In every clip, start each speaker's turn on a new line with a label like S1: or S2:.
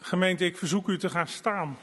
S1: Gemeente, ik verzoek u te gaan staan.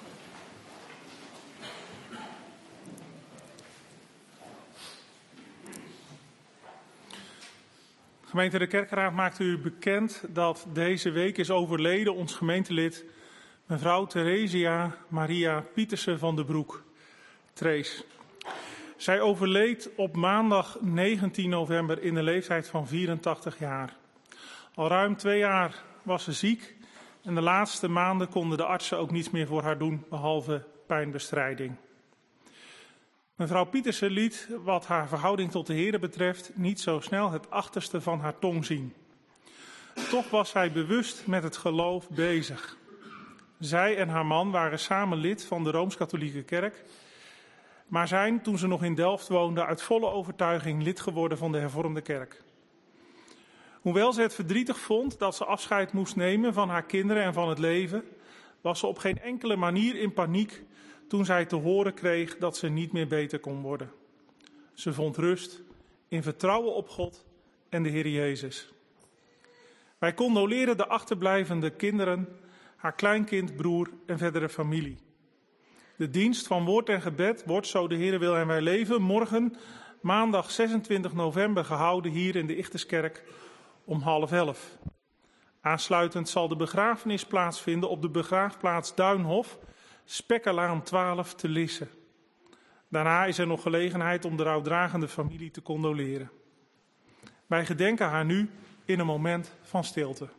S1: Gemeente, de kerkraad maakt u bekend dat deze week is overleden ons gemeentelid mevrouw Theresia Maria Pietersen van de Broek, Trees. Zij overleed op maandag 19 november in de leeftijd van 84 jaar. Al ruim 2 jaar was ze ziek en de laatste maanden konden de artsen ook niets meer voor haar doen, behalve pijnbestrijding. Mevrouw Pietersen liet, wat haar verhouding tot de Heere betreft, niet zo snel het achterste van haar tong zien. Toch was zij bewust met het geloof bezig. Zij en haar man waren samen lid van de Rooms-Katholieke Kerk, maar zijn, toen ze nog in Delft woonde, uit volle overtuiging lid geworden van de Hervormde Kerk. Hoewel ze het verdrietig vond dat ze afscheid moest nemen van haar kinderen en van het leven, was ze op geen enkele manier in paniek toen zij te horen kreeg dat ze niet meer beter kon worden. Ze vond rust in vertrouwen op God en de Heer Jezus. Wij condoleren de achterblijvende kinderen, haar kleinkind, broer en verdere familie. De dienst van woord en gebed wordt, zo de Heer wil en wij leven, morgen, maandag 26 november, gehouden hier in de Ichterskerk om 10:30. Aansluitend zal de begrafenis plaatsvinden op de begraafplaats Duinhof, Spekkerlaan 12 te Lisse. Daarna is er nog gelegenheid om de rouwdragende familie te condoleren. Wij gedenken haar nu in een moment van stilte.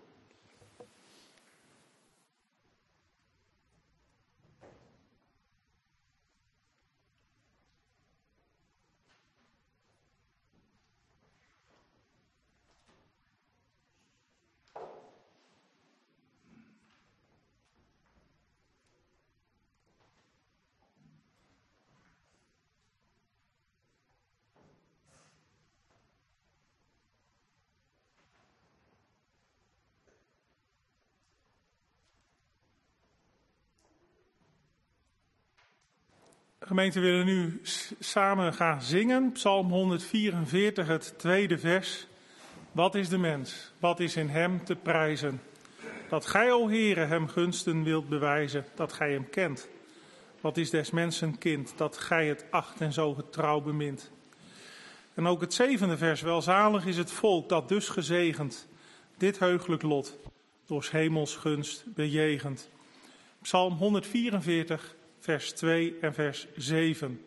S1: Gemeente, we willen nu samen gaan zingen. Psalm 144, het tweede vers. Wat is de mens? Wat is in hem te prijzen? Dat gij, o Heere, hem gunsten wilt bewijzen, dat gij hem kent. Wat is des mensen kind, dat gij het acht en zo getrouw bemint. En ook het 7e vers. Welzalig is het volk dat dus gezegend dit heugelijk lot door 's hemels gunst bejegend. Psalm 144, vers 2 en vers 7.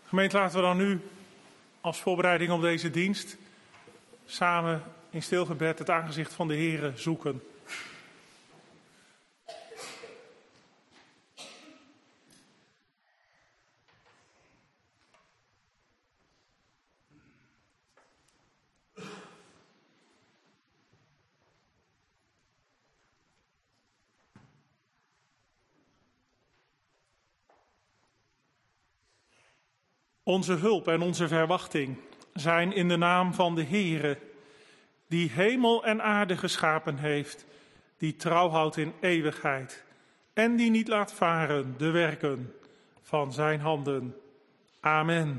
S1: Gemeente, laten we dan nu als voorbereiding op deze dienst samen in stilgebed het aangezicht van de Heere zoeken. Onze hulp en onze verwachting zijn in de naam van de Heere, die hemel en aarde geschapen heeft, die trouw houdt in eeuwigheid en die niet laat varen de werken van zijn handen. Amen.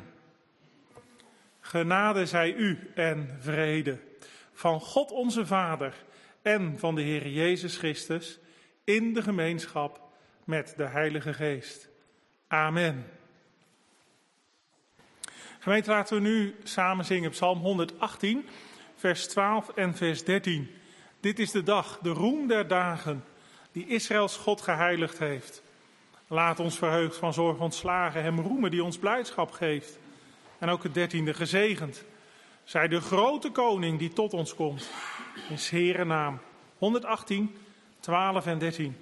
S1: Genade zij u en vrede van God onze Vader en van de Heer Jezus Christus in de gemeenschap met de Heilige Geest. Amen. Gemeente, laten we nu samen zingen Psalm 118, vers 12 en vers 13. Dit is de dag, de roem der dagen, die Israëls God geheiligd heeft. Laat ons verheugd van zorg ontslagen hem roemen die ons blijdschap geeft. En ook het 13e gezegend. Zij de grote koning die tot ons komt. In 's Heere naam. 118, 12 en 13.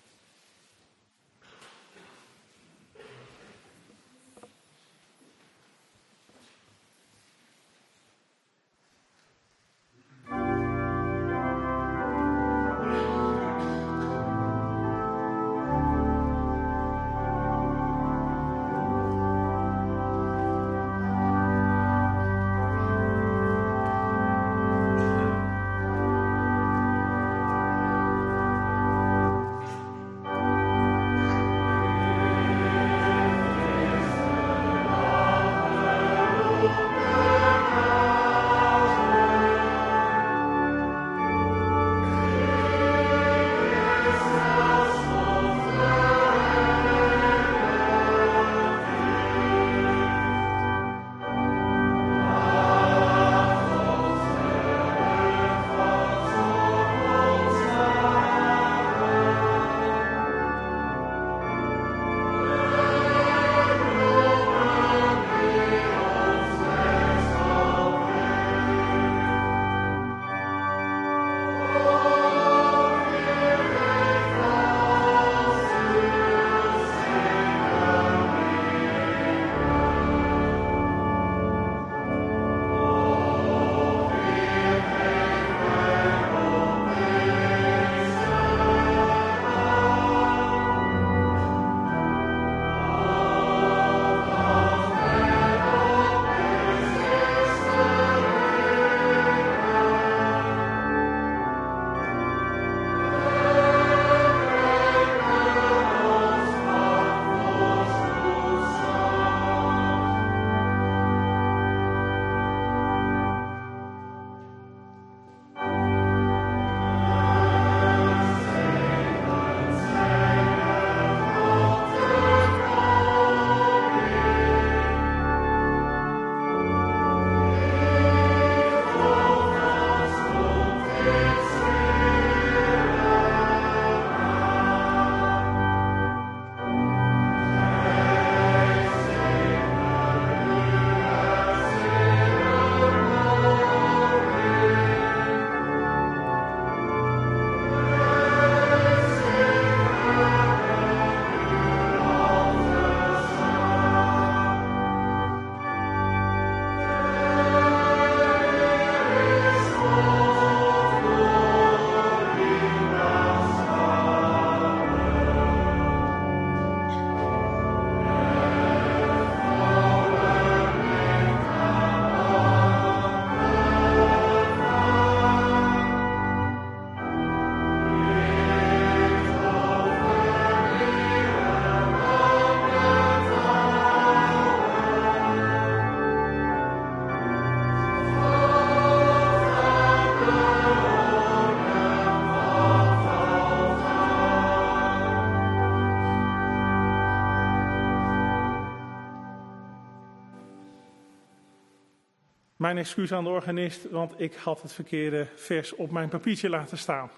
S1: Mijn excuus aan de organist, want ik had het verkeerde vers op mijn papiertje laten staan.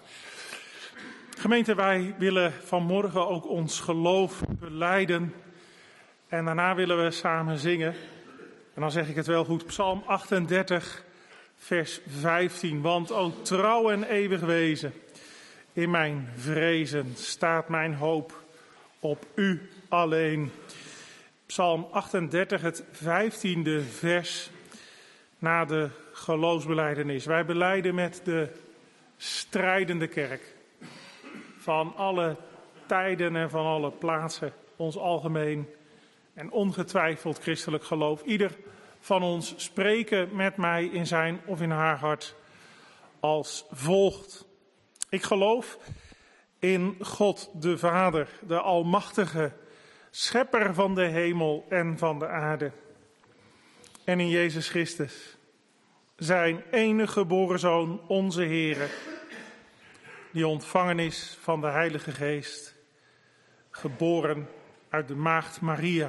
S1: Gemeente, wij willen vanmorgen ook ons geloof belijden En daarna willen we samen zingen. En dan zeg ik het wel goed. Psalm 38, vers 15. Want o trouw en eeuwig wezen, in mijn vrezen staat mijn hoop op u alleen. Psalm 38, het 15e vers na de geloofsbelijdenis. Wij belijden met de strijdende kerk van alle tijden en van alle plaatsen ons algemeen en ongetwijfeld christelijk geloof. Ieder van ons spreken met mij in zijn of in haar hart als volgt. Ik geloof in God de Vader, de Almachtige, Schepper van de hemel en van de aarde. En in Jezus Christus, zijn enige geboren Zoon, onze Heere, die ontvangen is van de Heilige Geest, geboren uit de maagd Maria,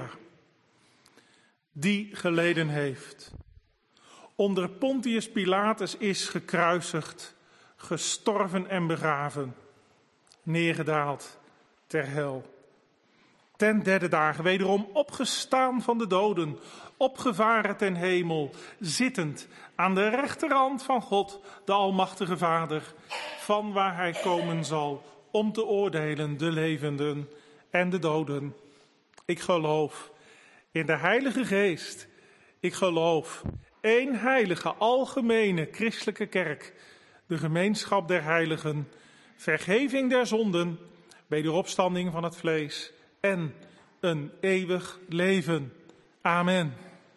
S1: die geleden heeft, onder Pontius Pilatus is gekruisigd, gestorven en begraven, neergedaald ter hel. Ten derde dagen wederom opgestaan van de doden, opgevaren ten hemel, zittend aan de rechterhand van God, de Almachtige Vader, van waar hij komen zal om te oordelen de levenden en de doden. Ik geloof in de Heilige Geest. Ik geloof één heilige, algemene, christelijke kerk, de gemeenschap der heiligen, vergeving der zonden, wederopstanding van het vlees en een eeuwig leven. Amen.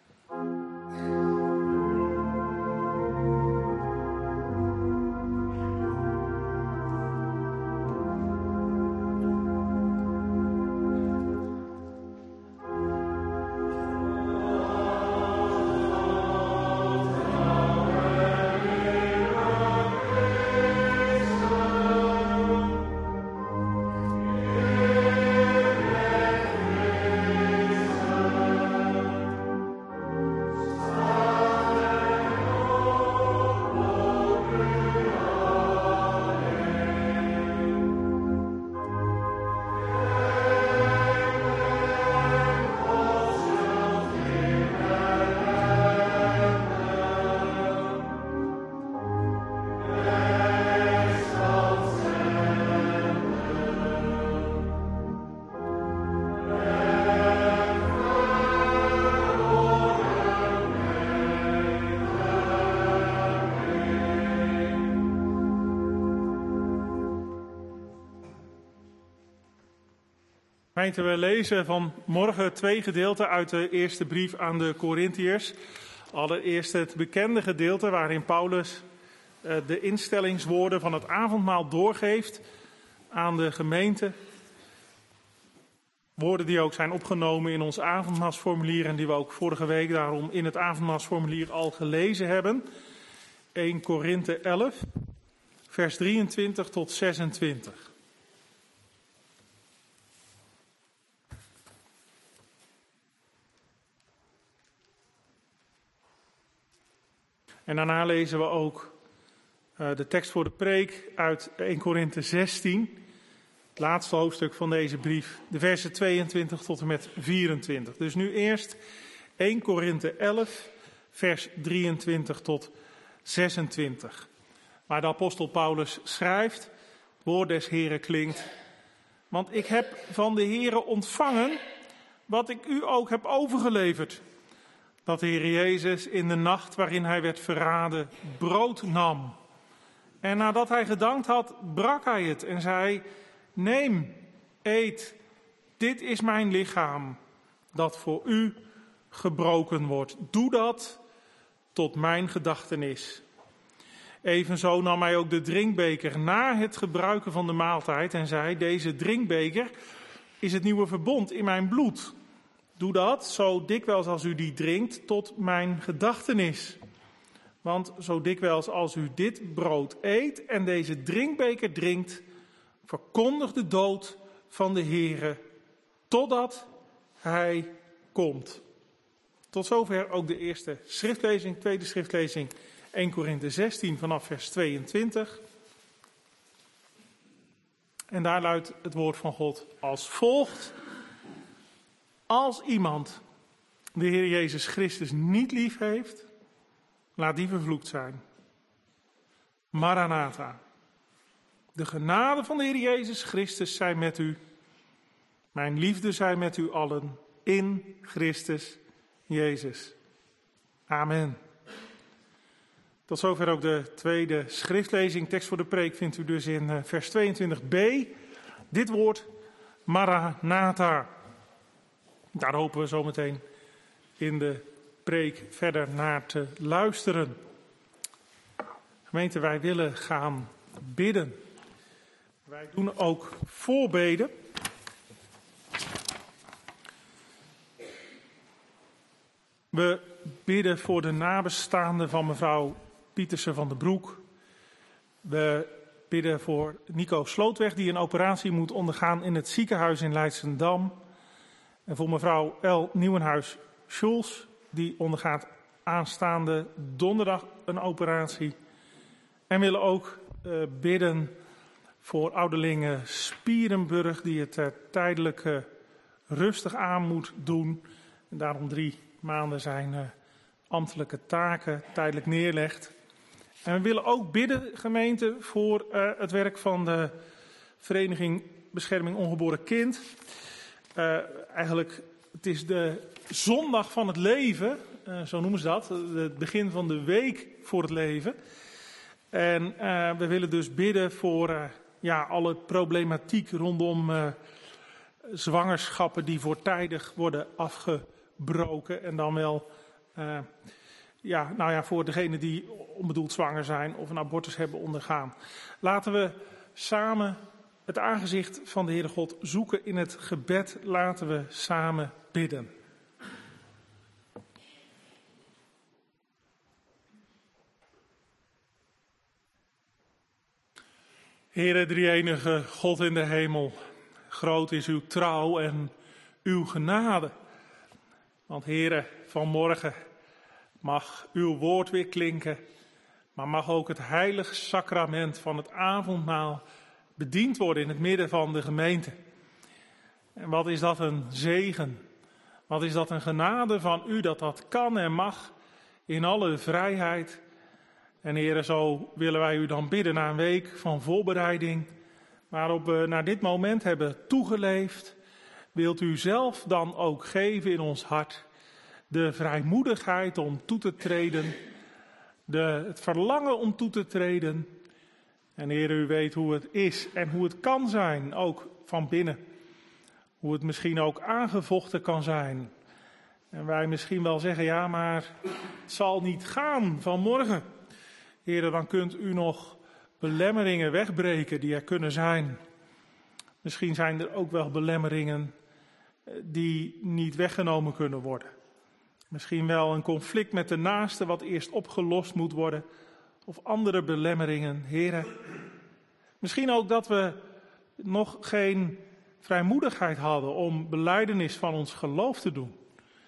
S1: We lezen vanmorgen 2 gedeelten uit de eerste brief aan de Korintiërs. Allereerst het bekende gedeelte waarin Paulus de instellingswoorden van het avondmaal doorgeeft aan de gemeente. Woorden die ook zijn opgenomen in ons avondmaalsformulier en die we ook vorige week daarom in het avondmaalsformulier al gelezen hebben. 1 Korinthe 11, vers 23 tot 26. En daarna lezen we ook de tekst voor de preek uit 1 Korinthe 16, het laatste hoofdstuk van deze brief, de versen 22 tot en met 24. Dus nu eerst 1 Korinthe 11, vers 23 tot 26. Waar de apostel Paulus schrijft, het woord des Heren klinkt, want ik heb van de Here ontvangen wat ik u ook heb overgeleverd. Dat de Heer Jezus in de nacht waarin hij werd verraden brood nam. En nadat hij gedankt had, brak hij het en zei, neem, eet, dit is mijn lichaam, dat voor u gebroken wordt. Doe dat tot mijn gedachtenis. Evenzo nam hij ook de drinkbeker na het gebruiken van de maaltijd en zei, deze drinkbeker is het nieuwe verbond in mijn bloed. Doe dat, zo dikwijls als u die drinkt, tot mijn gedachtenis. Want zo dikwijls als u dit brood eet en deze drinkbeker drinkt, verkondigt de dood van de Heere, totdat hij komt. Tot zover ook de eerste schriftlezing, tweede schriftlezing, 1 Korinthe 16 vanaf vers 22. En daar luidt het woord van God als volgt. Als iemand de Heer Jezus Christus niet lief heeft, laat die vervloekt zijn. Maranatha. De genade van de Heer Jezus Christus zij met u. Mijn liefde zij met u allen in Christus Jezus. Amen. Tot zover ook de tweede schriftlezing. Tekst voor de preek vindt u dus in vers 22b. Dit woord Maranatha. Daar hopen we zometeen in de preek verder naar te luisteren. Gemeente, wij willen gaan bidden. Wij doen ook voorbeden. We bidden voor de nabestaanden van mevrouw Pieterse van den Broek. We bidden voor Nico Slootweg, die een operatie moet ondergaan in het ziekenhuis in Leidschendam. En voor mevrouw L. Nieuwenhuis-Schulz, die ondergaat aanstaande donderdag een operatie. En willen ook bidden voor ouderlinge Spierenburg, die het tijdelijk rustig aan moet doen. En daarom 3 maanden zijn ambtelijke taken tijdelijk neerlegt. En we willen ook bidden, gemeente, voor het werk van de Vereniging Bescherming Ongeboren Kind. Eigenlijk, het is de zondag van het leven, zo noemen ze dat, het begin van de week voor het leven. En we willen dus bidden voor alle problematiek rondom zwangerschappen die voortijdig worden afgebroken. En dan wel voor degenen die onbedoeld zwanger zijn of een abortus hebben ondergaan. Laten we samen het aangezicht van de Heere God zoeken in het gebed. Laten we samen bidden. Heere drie-enige God in de hemel, groot is uw trouw en uw genade. Want Heere, vanmorgen mag uw woord weer klinken, maar mag ook het heilige sacrament van het avondmaal bediend worden in het midden van de gemeente. En wat is dat een zegen, wat is dat een genade van u dat dat kan en mag in alle vrijheid. En Heere, zo willen wij u dan bidden na een week van voorbereiding, waarop we naar dit moment hebben toegeleefd. Wilt u zelf dan ook geven in ons hart de vrijmoedigheid om toe te treden, het verlangen om toe te treden. En Heere, u weet hoe het is en hoe het kan zijn, ook van binnen. Hoe het misschien ook aangevochten kan zijn. En wij misschien wel zeggen, ja, maar het zal niet gaan vanmorgen. Heere, dan kunt u nog belemmeringen wegbreken die er kunnen zijn. Misschien zijn er ook wel belemmeringen die niet weggenomen kunnen worden. Misschien wel een conflict met de naaste wat eerst opgelost moet worden. Of andere belemmeringen, Heere. Misschien ook dat we nog geen vrijmoedigheid hadden om belijdenis van ons geloof te doen.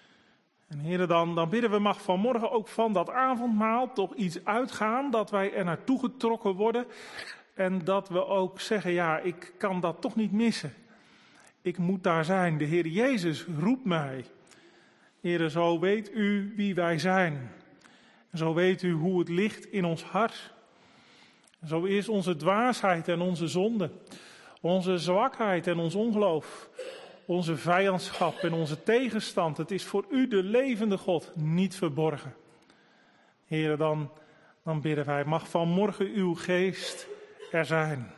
S1: En Heere, dan bidden we, mag vanmorgen ook van dat avondmaal toch iets uitgaan, dat wij er naartoe getrokken worden. En dat we ook zeggen, ja, ik kan dat toch niet missen. Ik moet daar zijn. De Heer Jezus roept mij. Heere, zo weet u wie wij zijn. En zo weet u hoe het ligt in ons hart. En zo is onze dwaasheid en onze zonde. Onze zwakheid en ons ongeloof. Onze vijandschap en onze tegenstand. Het is voor u, de levende God, niet verborgen. Heere, dan bidden wij, mag vanmorgen uw geest er zijn.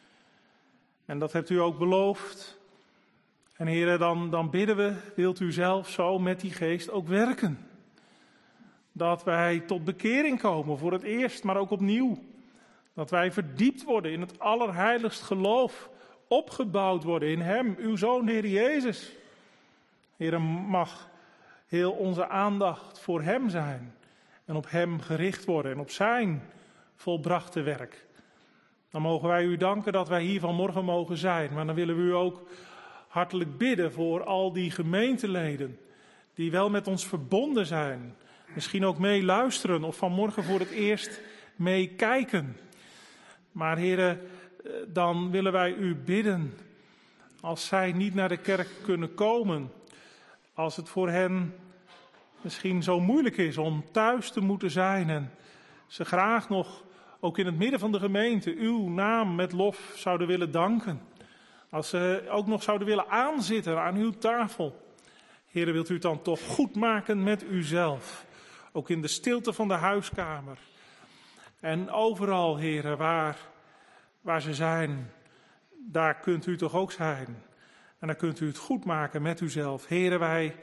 S1: En dat hebt u ook beloofd. En Heere, dan bidden we, wilt u zelf zo met die geest ook werken. Dat wij tot bekering komen voor het eerst, maar ook opnieuw. Dat wij verdiept worden in het allerheiligst geloof. Opgebouwd worden in hem, uw Zoon, de Heer Jezus. Heere, mag heel onze aandacht voor hem zijn. En op hem gericht worden en op zijn volbrachte werk. Dan mogen wij u danken dat wij hier vanmorgen mogen zijn. Maar dan willen we u ook hartelijk bidden voor al die gemeenteleden die wel met ons verbonden zijn. Misschien ook meeluisteren of vanmorgen voor het eerst meekijken. Maar Heere, dan willen wij u bidden, als zij niet naar de kerk kunnen komen, Als het voor hen misschien zo moeilijk is om thuis te moeten zijn en ze graag nog, ook in het midden van de gemeente, uw naam met lof zouden willen danken. Als ze ook nog zouden willen aanzitten aan uw tafel. Heere, wilt u het dan toch goed maken met uzelf? Ook in de stilte van de huiskamer. En overal, Heere, waar ze zijn, daar kunt u toch ook zijn. En dan kunt u het goed maken met uzelf. Heere, wij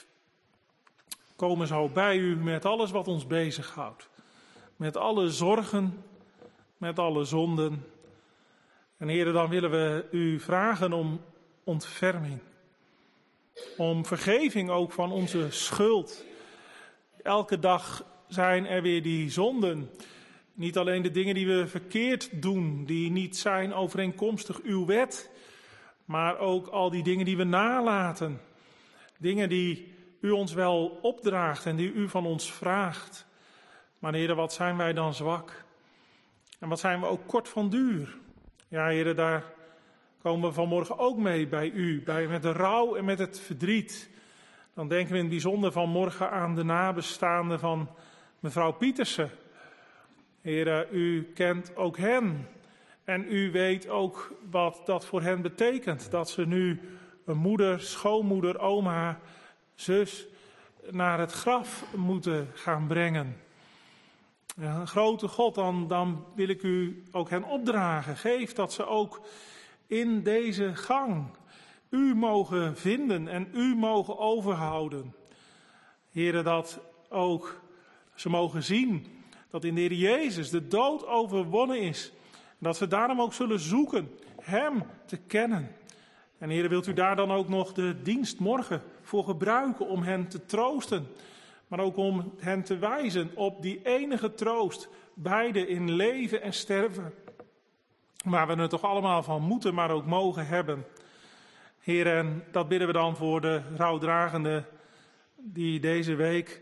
S1: komen zo bij u met alles wat ons bezighoudt. Met alle zorgen, met alle zonden. En Heere, dan willen we u vragen om ontferming. Om vergeving ook van onze schuld. Elke dag zijn er weer die zonden. Niet alleen de dingen die we verkeerd doen, die niet zijn overeenkomstig uw wet. Maar ook al die dingen die we nalaten. Dingen die u ons wel opdraagt en die u van ons vraagt. Maar Heere, wat zijn wij dan zwak. En wat zijn we ook kort van duur. Ja, Heere, daar komen we vanmorgen ook mee bij u. Met de rouw en met het verdriet. Dan denken we in het bijzonder vanmorgen aan de nabestaanden van mevrouw Pietersen. Heere, u kent ook hen. En u weet ook wat dat voor hen betekent. Dat ze nu een moeder, schoonmoeder, oma, zus naar het graf moeten gaan brengen. Ja, grote God, dan wil ik u ook hen opdragen. Geef dat ze ook in deze gang u mogen vinden en u mogen overhouden. Heere, dat ook ze mogen zien dat in de Heer Jezus de dood overwonnen is. En dat ze daarom ook zullen zoeken hem te kennen. En Heere, wilt u daar dan ook nog de dienst morgen voor gebruiken om hen te troosten. Maar ook om hen te wijzen op die enige troost, beide in leven en sterven. Waar we het toch allemaal van moeten, maar ook mogen hebben. Heer, en dat bidden we dan voor de rouwdragenden die deze week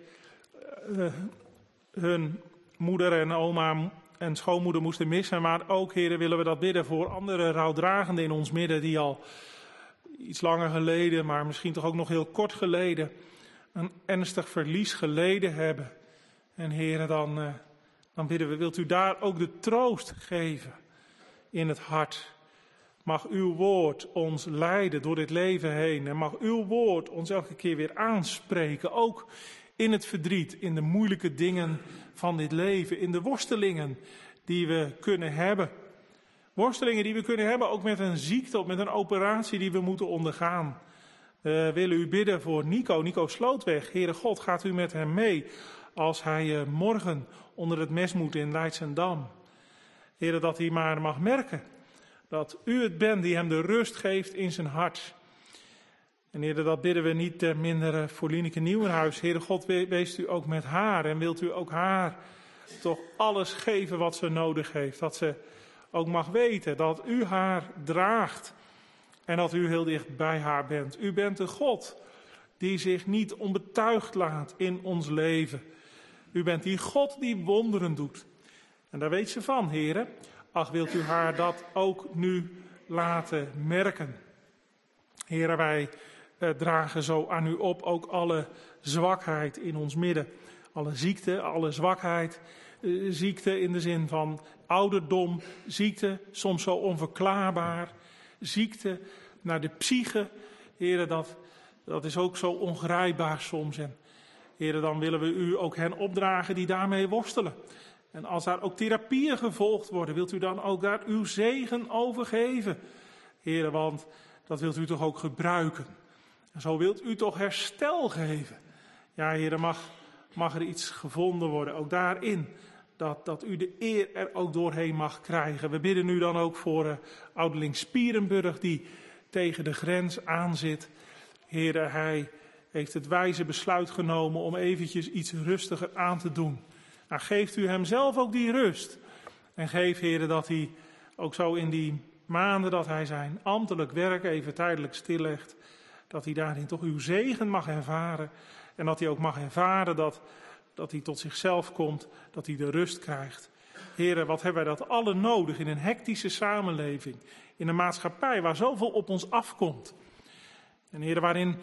S1: hun moeder en oma en schoonmoeder moesten missen. Maar ook, Heer, willen we dat bidden voor andere rouwdragenden in ons midden die al iets langer geleden, maar misschien toch ook nog heel kort geleden, een ernstig verlies geleden hebben. En Heer, dan bidden we, wilt u daar ook de troost geven in het hart. Mag uw woord ons leiden door dit leven heen. En mag uw woord ons elke keer weer aanspreken. Ook in het verdriet, in de moeilijke dingen van dit leven. In de worstelingen die we kunnen hebben. Worstelingen die we kunnen hebben ook met een ziekte of met een operatie die we moeten ondergaan. We willen u bidden voor Nico Slootweg. Heere God, gaat u met hem mee als hij morgen onder het mes moet in Leidschendam. Heere, dat hij maar mag merken dat u het bent die hem de rust geeft in zijn hart. En Heere, dat bidden we niet ter mindere voor Lieneke Nieuwenhuis. Heere God, weest u ook met haar en wilt u ook haar toch alles geven wat ze nodig heeft. Dat ze ook mag weten dat u haar draagt en dat u heel dicht bij haar bent. U bent de God die zich niet onbetuigd laat in ons leven. U bent die God die wonderen doet. En daar weet ze van, Heere. Ach, wilt u haar dat ook nu laten merken. Heere, wij dragen zo aan u op ook alle zwakheid in ons midden. Alle ziekte, alle zwakheid. Ziekte in de zin van ouderdom. Ziekte, soms zo onverklaarbaar. Ziekte naar de psyche. Heere, dat is ook zo ongrijpbaar soms. En Heere, dan willen we u ook hen opdragen die daarmee worstelen. En als daar ook therapieën gevolgd worden, wilt u dan ook daar uw zegen over geven. Heere, want dat wilt u toch ook gebruiken. En zo wilt u toch herstel geven. Ja, Heere, mag er iets gevonden worden, ook daarin. Dat u de eer er ook doorheen mag krijgen. We bidden u dan ook voor ouderling Spierenburg die tegen de grens aanzit. Heere, hij heeft het wijze besluit genomen om eventjes iets rustiger aan te doen. Nou, geeft u hem zelf ook die rust. En geef, Heere, dat hij ook zo in die maanden dat hij zijn ambtelijk werk even tijdelijk stillegt, dat hij daarin toch uw zegen mag ervaren. En dat hij ook mag ervaren dat hij tot zichzelf komt, dat hij de rust krijgt. Heere, wat hebben wij dat alle nodig in een hectische samenleving. In een maatschappij waar zoveel op ons afkomt. En Heere, waarin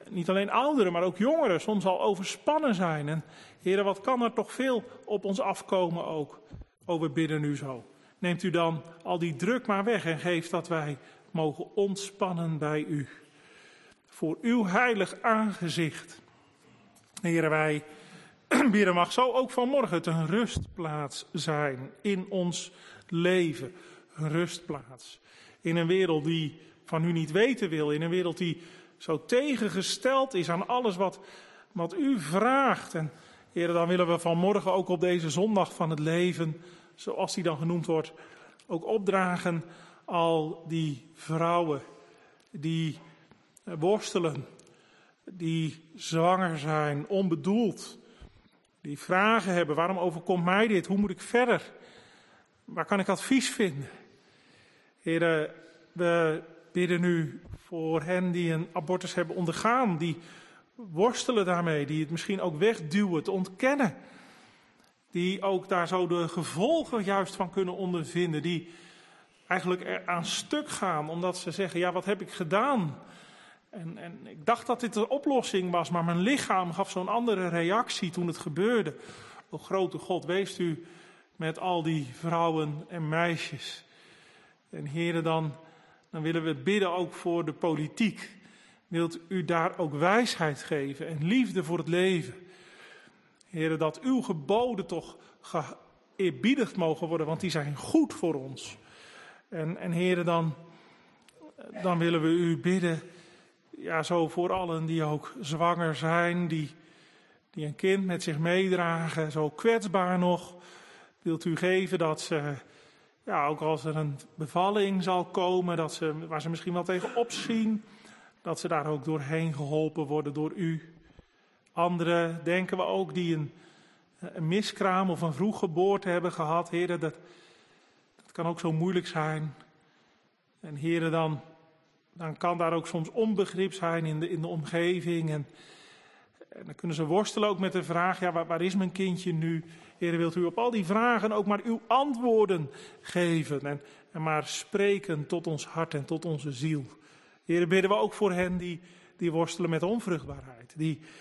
S1: niet alleen ouderen, maar ook jongeren soms al overspannen zijn. En Heere, wat kan er toch veel op ons afkomen ook. We bidden nu zo. Neemt u dan al die druk maar weg en geeft dat wij mogen ontspannen bij u. Voor uw heilig aangezicht. Heere, wij bidden mag zo ook vanmorgen het een rustplaats zijn in ons leven. Een rustplaats. In een wereld die van u niet weten wil. In een wereld die zo tegengesteld is aan alles wat u vraagt. En Heere, dan willen we vanmorgen ook op deze zondag van het leven, zoals die dan genoemd wordt, ook opdragen al die vrouwen die worstelen, die zwanger zijn, onbedoeld, die vragen hebben, waarom overkomt mij dit, hoe moet ik verder, waar kan ik advies vinden. Heere, we bidden nu voor hen die een abortus hebben ondergaan, die worstelen daarmee, die het misschien ook wegduwen, te ontkennen. Die ook daar zo de gevolgen juist van kunnen ondervinden. Die eigenlijk er aan stuk gaan, omdat ze zeggen, ja, wat heb ik gedaan? En ik dacht dat dit de oplossing was, maar mijn lichaam gaf zo'n andere reactie toen het gebeurde. O grote God, wees u met al die vrouwen en meisjes. En Heere, dan willen we bidden ook voor de politiek. Wilt u daar ook wijsheid geven en liefde voor het leven. Heere, dat uw geboden toch geëerbiedigd mogen worden, want die zijn goed voor ons. En Heere, dan willen we u bidden, ja, zo voor allen die ook zwanger zijn, die een kind met zich meedragen, zo kwetsbaar nog. Wilt u geven dat ze, ja, ook als er een bevalling zal komen, waar ze misschien wel tegen opzien, dat ze daar ook doorheen geholpen worden door u. Anderen, denken we ook, die een miskraam of een vroeggeboorte hebben gehad. Heere, dat kan ook zo moeilijk zijn. En Heere, dan kan daar ook soms onbegrip zijn in de omgeving. En dan kunnen ze worstelen ook met de vraag, ja, waar is mijn kindje nu? Heere, wilt u op al die vragen ook maar uw antwoorden geven. En maar spreken tot ons hart en tot onze ziel. Heere, bidden we ook voor hen die worstelen met onvruchtbaarheid.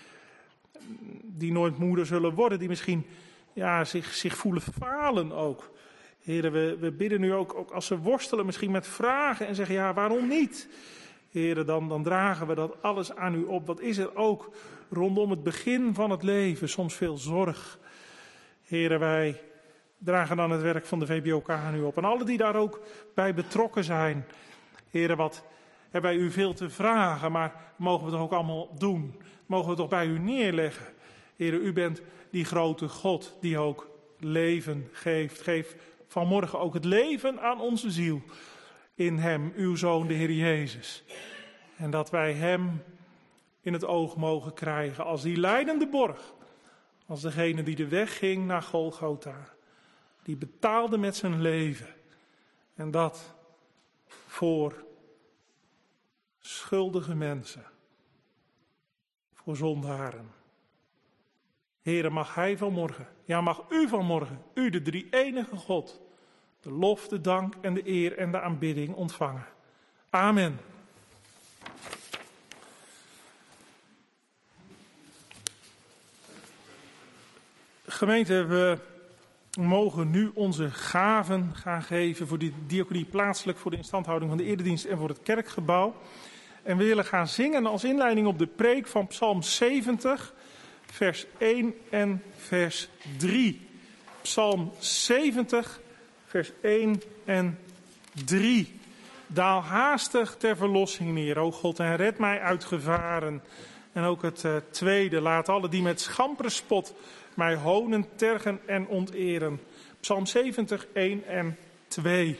S1: Die nooit moeder zullen worden, die misschien zich voelen falen ook. Heere, we bidden nu ook als ze worstelen misschien met vragen en zeggen, ja, waarom niet? Heere, dan dragen we dat alles aan u op. Wat is er ook rondom het begin van het leven? Soms veel zorg. Heere, wij dragen dan het werk van de VBOK aan u op. En alle die daar ook bij betrokken zijn. Heere, wat hebben wij u veel te vragen, maar mogen we het ook allemaal doen? Mogen we het toch bij u neerleggen? Heere, u bent die grote God die ook leven geeft. Geef vanmorgen ook het leven aan onze ziel. In hem, uw Zoon, de Heer Jezus. En dat wij hem in het oog mogen krijgen als die lijdende borg. Als degene die de weg ging naar Golgotha. Die betaalde met zijn leven. En dat voor schuldige mensen. Voor zondaren. Heere, mag hij vanmorgen, ja, mag u vanmorgen, u de drie-enige God, de lof, de dank en de eer en de aanbidding ontvangen. Amen. Gemeente, we mogen nu onze gaven gaan geven voor de diaconie plaatselijk, voor de instandhouding van de eredienst en voor het kerkgebouw. En we willen gaan zingen als inleiding op de preek van Psalm 70, vers 1 en vers 3. Psalm 70, vers 1 en 3. Daal haastig ter verlossing neer, o God, en red mij uit gevaren. En ook het tweede, laat alle die met schampere spot mij honen, tergen en onteren. Psalm 70, 1 en 2.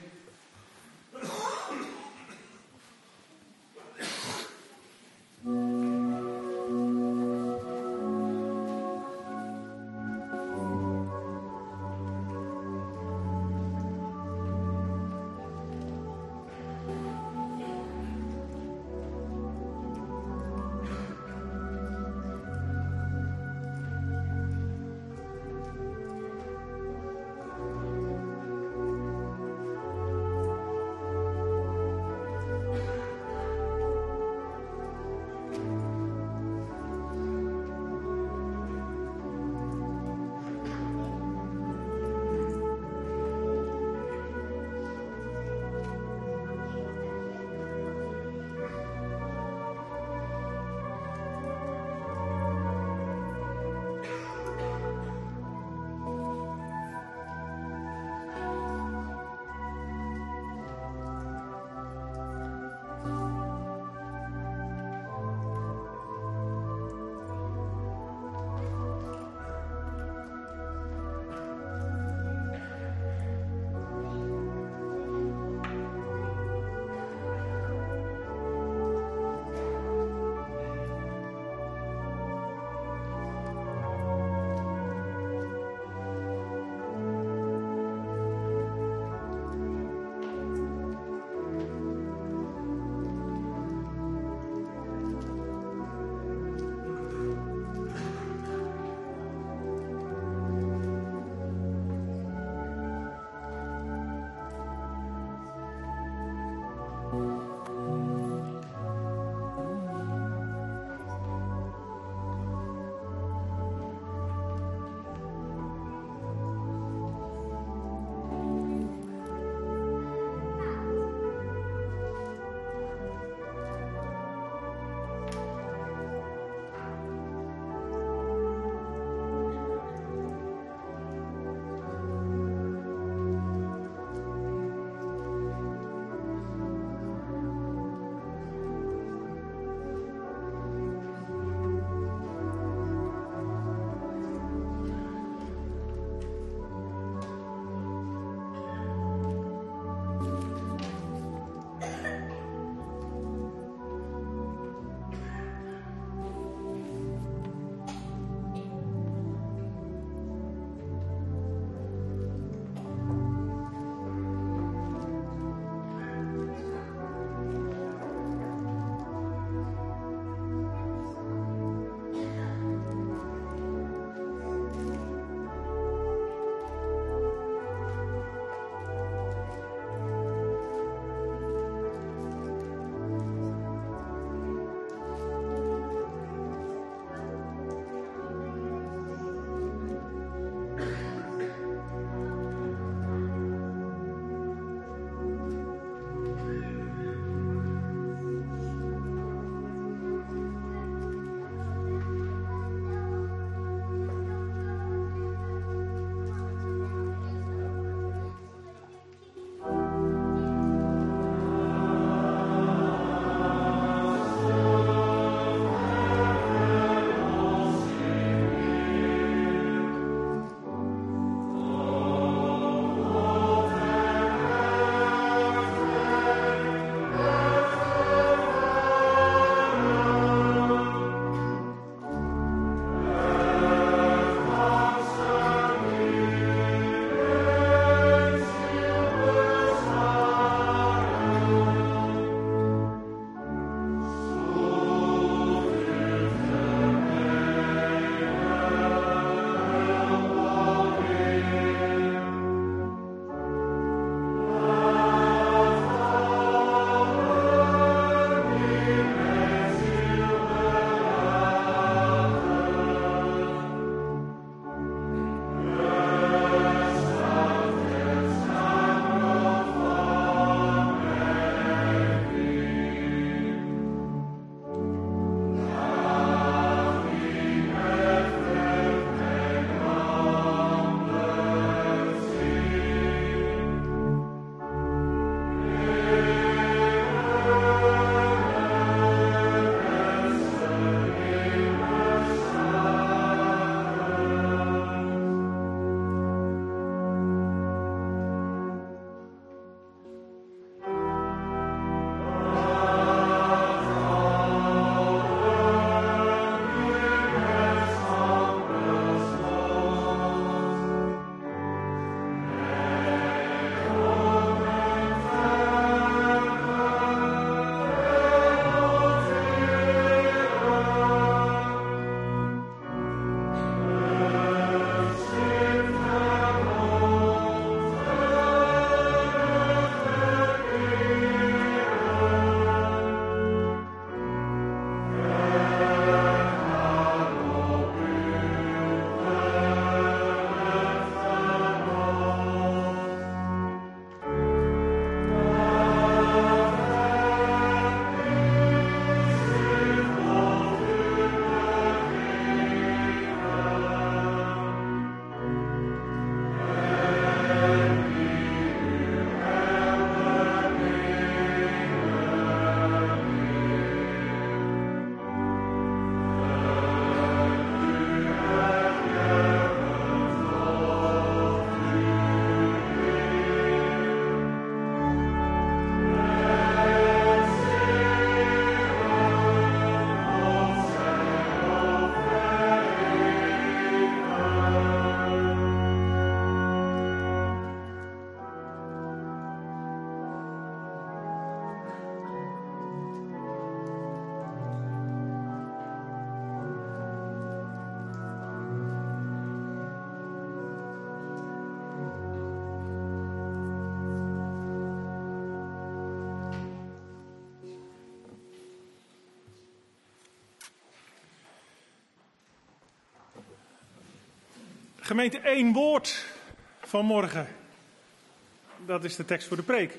S1: Gemeente, één woord vanmorgen. Dat is de tekst voor de preek.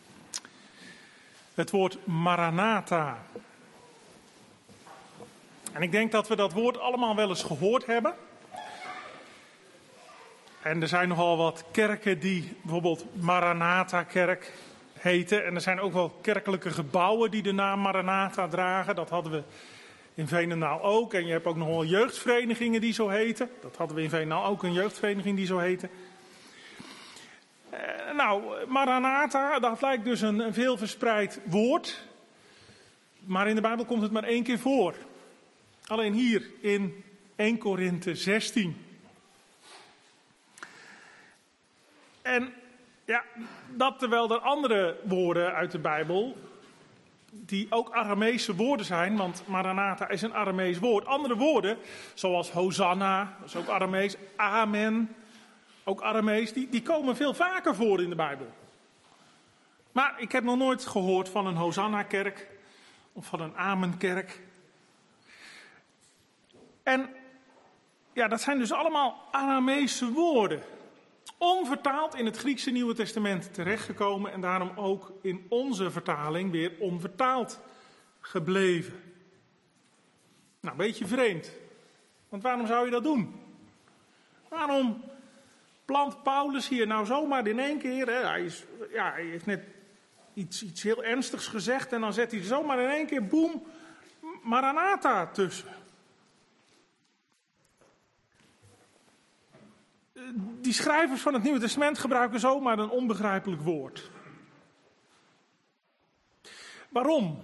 S1: Het woord Maranatha. En ik denk dat we dat woord allemaal wel eens gehoord hebben. En er zijn nogal wat kerken die bijvoorbeeld Maranatha-kerk heten. En er zijn ook wel kerkelijke gebouwen die de naam Maranatha dragen. Dat hadden we in Veenendaal ook. En je hebt ook nog wel jeugdverenigingen die zo heten. Dat hadden we in Veenendaal ook, een jeugdvereniging die zo heette. Maranatha, dat lijkt dus een veelverspreid woord. Maar in de Bijbel komt het maar 1 keer voor. Alleen hier in 1 Korinthe 16. En ja, dat terwijl er andere woorden uit de Bijbel, die ook Arameese woorden zijn, want Maranatha is een Aramees woord. Andere woorden, zoals Hosanna, dat is ook Aramees, Amen, ook Aramees, die komen veel vaker voor in de Bijbel. Maar ik heb nog nooit gehoord van een Hosanna-kerk of van een Amen-kerk. En ja, dat zijn dus allemaal Arameese woorden. Onvertaald in het Griekse Nieuwe Testament terechtgekomen en daarom ook in onze vertaling weer onvertaald gebleven. Nou, een beetje vreemd. Want waarom zou je dat doen? Waarom plant Paulus hier nou zomaar in 1 keer, hè? Hij heeft net iets heel ernstigs gezegd en dan zet hij zomaar in 1 keer, boem, Maranatha tussen. Die schrijvers van het Nieuwe Testament gebruiken zomaar een onbegrijpelijk woord. Waarom?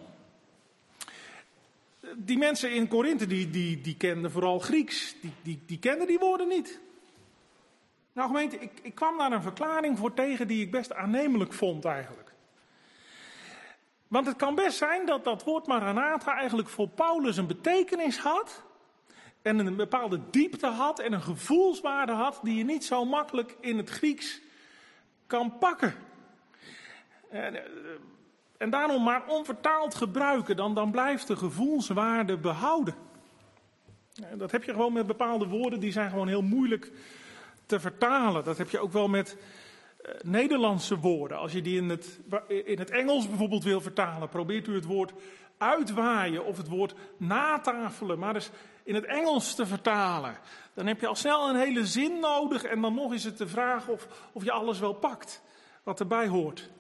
S1: Die mensen in Korinthe, die kenden vooral Grieks. Die kenden die woorden niet. Nou gemeente, ik kwam daar een verklaring voor tegen die ik best aannemelijk vond eigenlijk. Want het kan best zijn dat dat woord Maranatha eigenlijk voor Paulus een betekenis had. En een bepaalde diepte had en een gevoelswaarde had die je niet zo makkelijk in het Grieks kan pakken. En daarom maar onvertaald gebruiken, dan blijft de gevoelswaarde behouden. Dat heb je gewoon met bepaalde woorden, die zijn gewoon heel moeilijk te vertalen. Dat heb je ook wel met Nederlandse woorden. Als je die in het Engels bijvoorbeeld wil vertalen, probeert u het woord uitwaaien of het woord natafelen, maar dus in het Engels te vertalen. Dan heb je al snel een hele zin nodig en dan nog is het de vraag of je alles wel pakt wat erbij hoort.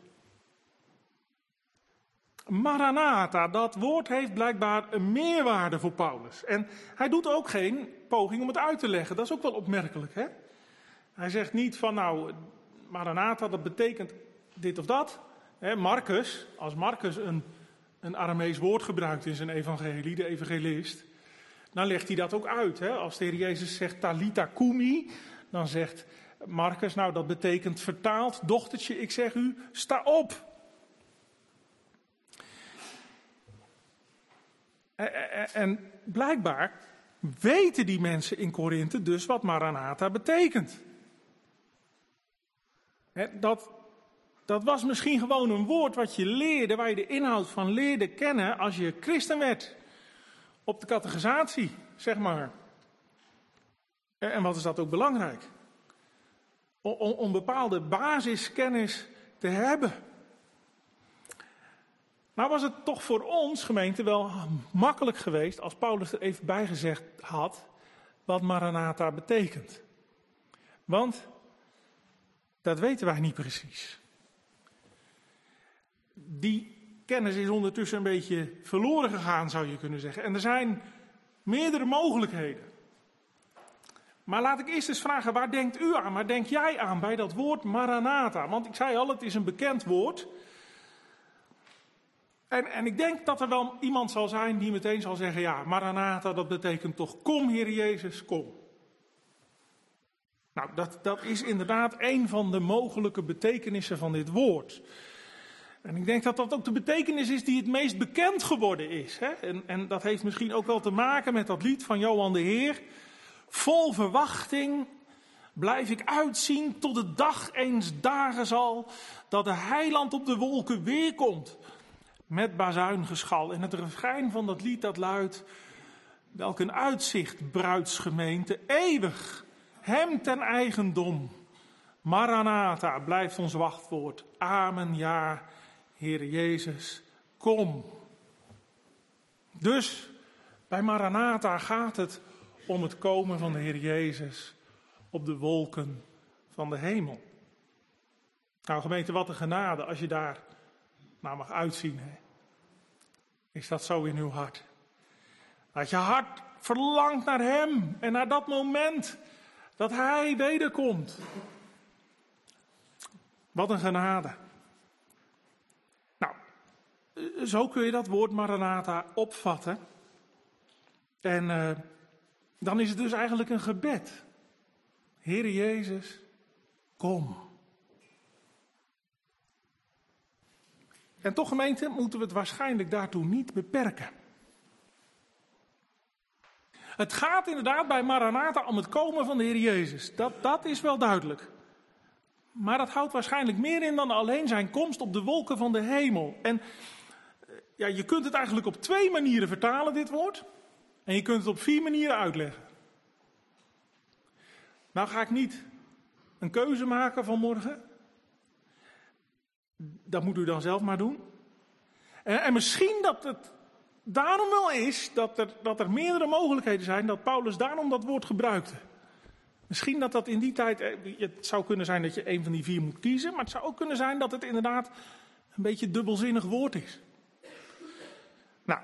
S1: Maranatha, dat woord heeft blijkbaar een meerwaarde voor Paulus. En hij doet ook geen poging om het uit te leggen. Dat is ook wel opmerkelijk, hè? Hij zegt niet van Maranatha, dat betekent dit of dat. Marcus, als Marcus een Aramees woord gebruikt in zijn evangelie, de evangelist, dan legt hij dat ook uit. Hè? Als de Heer Jezus zegt Talitha Kumi, dan zegt Marcus, dat betekent vertaald, dochtertje, ik zeg u, sta op. En blijkbaar weten die mensen in Korinthe dus wat Maranatha betekent. Dat was misschien gewoon een woord wat je leerde, waar je de inhoud van leerde kennen als je christen werd. Op de catechisatie, zeg maar. En wat is dat ook belangrijk? Om bepaalde basiskennis te hebben. Nou was het toch voor ons, gemeente, wel makkelijk geweest als Paulus er even bij gezegd had wat Maranatha betekent. Want dat weten wij niet precies. Die kennis is ondertussen een beetje verloren gegaan, zou je kunnen zeggen. En er zijn meerdere mogelijkheden. Maar laat ik eerst eens vragen, waar denkt u aan? Waar denk jij aan bij dat woord Maranatha? Want ik zei al, het is een bekend woord. En ik denk dat er wel iemand zal zijn die meteen zal zeggen, ja, Maranatha, dat betekent toch, kom Heer Jezus, kom. Nou, dat is inderdaad een van de mogelijke betekenissen van dit woord. En ik denk dat dat ook de betekenis is die het meest bekend geworden is. Hè? En dat heeft misschien ook wel te maken met dat lied van Johan de Heer. Vol verwachting blijf ik uitzien tot de dag eens dagen zal, dat de heiland op de wolken weerkomt. Met bazuingeschal. En het refrein van dat lied dat luidt, welk een uitzicht, bruidsgemeente, eeuwig hem ten eigendom. Maranatha blijft ons wachtwoord. Amen, ja, Heer Jezus, kom. Dus bij Maranatha gaat het om het komen van de Heer Jezus op de wolken van de hemel. Nou gemeente, wat een genade als je daar naar mag uitzien. Hè? Is dat zo in uw hart? Dat je hart verlangt naar hem en naar dat moment dat hij wederkomt. Wat een genade. Nou, zo kun je dat woord Maranatha opvatten. En dan is het dus eigenlijk een gebed. Heere Jezus, kom. En toch gemeente, moeten we het waarschijnlijk daartoe niet beperken. Het gaat inderdaad bij Maranatha om het komen van de Heer Jezus. Dat is wel duidelijk. Maar dat houdt waarschijnlijk meer in dan alleen zijn komst op de wolken van de hemel. En ja, je kunt het eigenlijk op 2 manieren vertalen, dit woord. En je kunt het op 4 manieren uitleggen. Nou ga ik niet een keuze maken vanmorgen. Dat moet u dan zelf maar doen. En misschien dat het daarom wel is dat er meerdere mogelijkheden zijn dat Paulus daarom dat woord gebruikte. Misschien dat in die tijd, het zou kunnen zijn dat je een van die 4 moet kiezen, maar het zou ook kunnen zijn dat het inderdaad een beetje een dubbelzinnig woord is. Nou,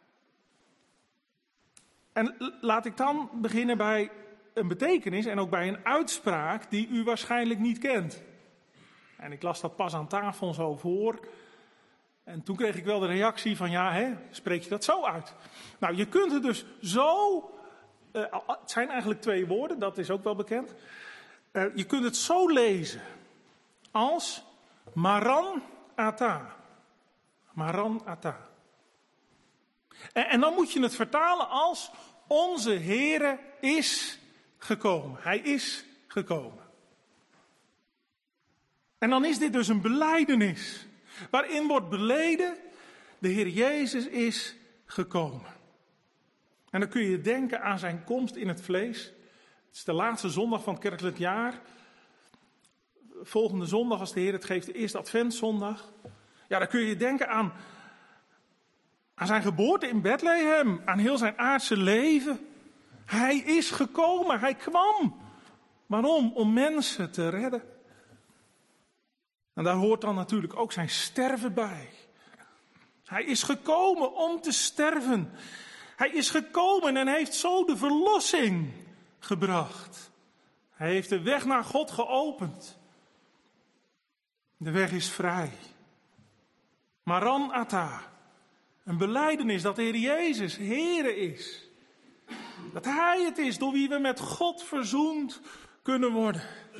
S1: en laat ik dan beginnen bij een betekenis en ook bij een uitspraak die u waarschijnlijk niet kent. En ik las dat pas aan tafel zo voor. En toen kreeg ik wel de reactie van, spreek je dat zo uit? Nou, je kunt het dus zo, het zijn eigenlijk 2 woorden, dat is ook wel bekend. Je kunt het zo lezen als Maranatha. Maranatha. En dan moet je het vertalen als onze Heere is gekomen. Hij is gekomen. En dan is dit dus een belijdenis. Waarin wordt beleden, de Heer Jezus is gekomen. En dan kun je denken aan zijn komst in het vlees. Het is de laatste zondag van het kerkelijk jaar. Volgende zondag, als de Heer het geeft, de eerste adventszondag. Ja, dan kun je denken aan zijn geboorte in Bethlehem. Aan heel zijn aardse leven. Hij is gekomen, hij kwam. Waarom? Om mensen te redden. En daar hoort dan natuurlijk ook zijn sterven bij. Hij is gekomen om te sterven. Hij is gekomen en heeft zo de verlossing gebracht. Hij heeft de weg naar God geopend. De weg is vrij. Maranatha. Een belijdenis dat de Heer Jezus Heere is. Dat Hij het is door wie we met God verzoend kunnen worden.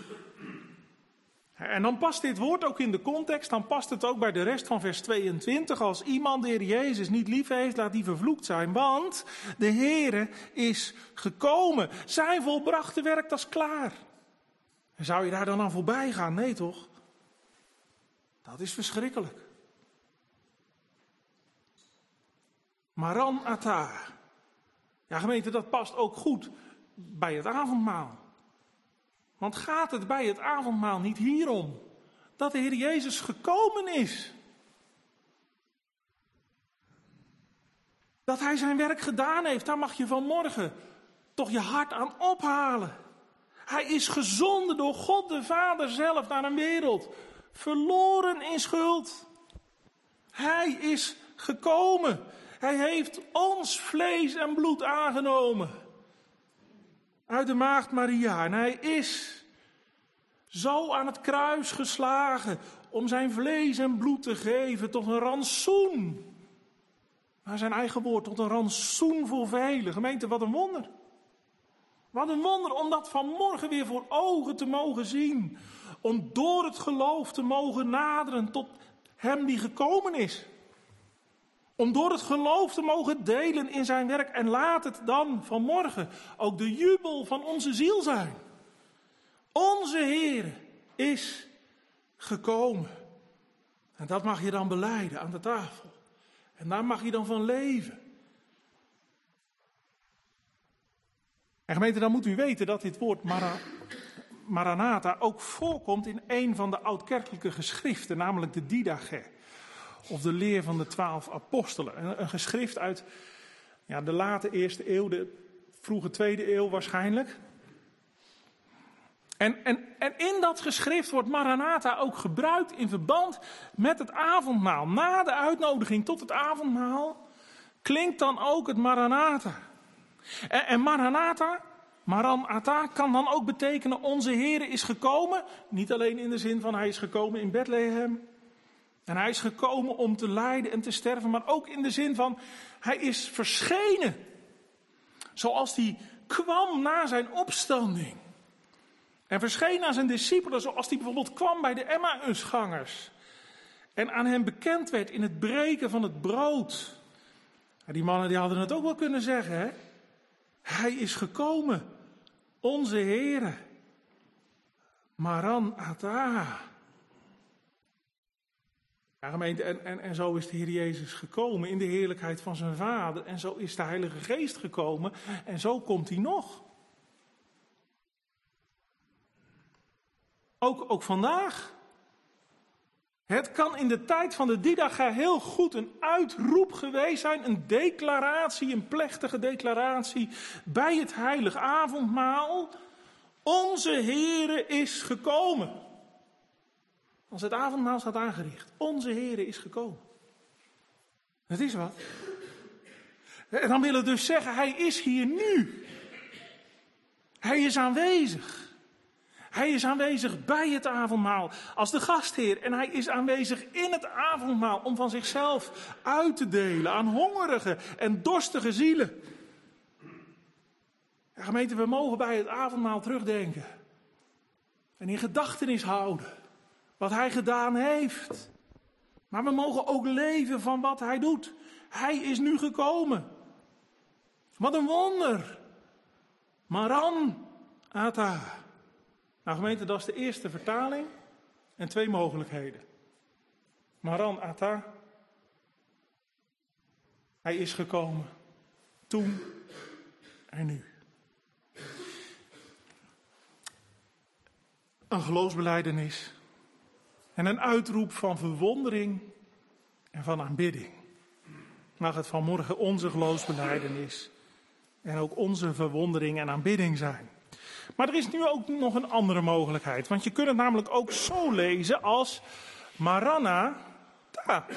S1: En dan past dit woord ook in de context, dan past het ook bij de rest van vers 22. Als iemand de Heer Jezus niet lief heeft, laat die vervloekt zijn. Want de Heere is gekomen. Zijn volbrachte werk, dat is klaar. En zou je daar dan aan voorbij gaan? Nee toch? Dat is verschrikkelijk. Maranatha. Ja gemeente, dat past ook goed bij het avondmaal. Want gaat het bij het avondmaal niet hierom dat de Heer Jezus gekomen is? Dat Hij zijn werk gedaan heeft, daar mag je vanmorgen toch je hart aan ophalen. Hij is gezonden door God de Vader zelf naar een wereld, verloren in schuld. Hij is gekomen. Hij heeft ons vlees en bloed aangenomen. Uit de maagd Maria. En hij is zo aan het kruis geslagen om zijn vlees en bloed te geven tot een rantsoen. Naar zijn eigen woord, tot een rantsoen voor velen. Gemeente, wat een wonder. Wat een wonder om dat vanmorgen weer voor ogen te mogen zien. Om door het geloof te mogen naderen tot hem die gekomen is. Om door het geloof te mogen delen in zijn werk. En laat het dan vanmorgen ook de jubel van onze ziel zijn. Onze Heer is gekomen. En dat mag je dan belijden aan de tafel. En daar mag je dan van leven. En gemeente, dan moet u weten dat dit woord Maranatha ook voorkomt in een van de oudkerkelijke geschriften, namelijk de Didache. Of de leer van de 12 apostelen. Een geschrift uit de late 1e eeuw, de vroege 2e eeuw waarschijnlijk. En in dat geschrift wordt Maranatha ook gebruikt in verband met het avondmaal. Na de uitnodiging tot het avondmaal klinkt dan ook het Maranatha. En Maranatha kan dan ook betekenen onze Heere is gekomen. Niet alleen in de zin van hij is gekomen in Bethlehem. En hij is gekomen om te lijden en te sterven. Maar ook in de zin van hij is verschenen. Zoals hij kwam na zijn opstanding. En verscheen aan zijn discipelen zoals hij bijvoorbeeld kwam bij de Emmausgangers. En aan hen bekend werd in het breken van het brood. En die mannen die hadden het ook wel kunnen zeggen. Hè? Hij is gekomen. Onze Heere. Maranatha. Ja, gemeente, en zo is de Heer Jezus gekomen in de heerlijkheid van zijn Vader. En zo is de Heilige Geest gekomen. En zo komt hij nog. Ook vandaag. Het kan in de tijd van de Didache heel goed een uitroep geweest zijn. Een declaratie, een plechtige declaratie bij het heilig avondmaal. Onze Heere is gekomen. Als het avondmaal staat aangericht. Onze Heere is gekomen. Dat is wat. En dan wil het dus zeggen, hij is hier nu. Hij is aanwezig. Hij is aanwezig bij het avondmaal als de gastheer. En hij is aanwezig in het avondmaal om van zichzelf uit te delen aan hongerige en dorstige zielen. Ja, gemeente, we mogen bij het avondmaal terugdenken. En in gedachtenis houden wat hij gedaan heeft. Maar we mogen ook leven van wat hij doet. Hij is nu gekomen. Wat een wonder. Maranatha. Nou gemeente, dat is de eerste vertaling en 2 mogelijkheden. Maranatha. Hij is gekomen. Toen en nu. Een geloofsbelijdenis. En een uitroep van verwondering en van aanbidding. Mag het vanmorgen onze geloofsbelijdenis en ook onze verwondering en aanbidding zijn. Maar er is nu ook nog een andere mogelijkheid. Want je kunt het namelijk ook zo lezen als Maranatha.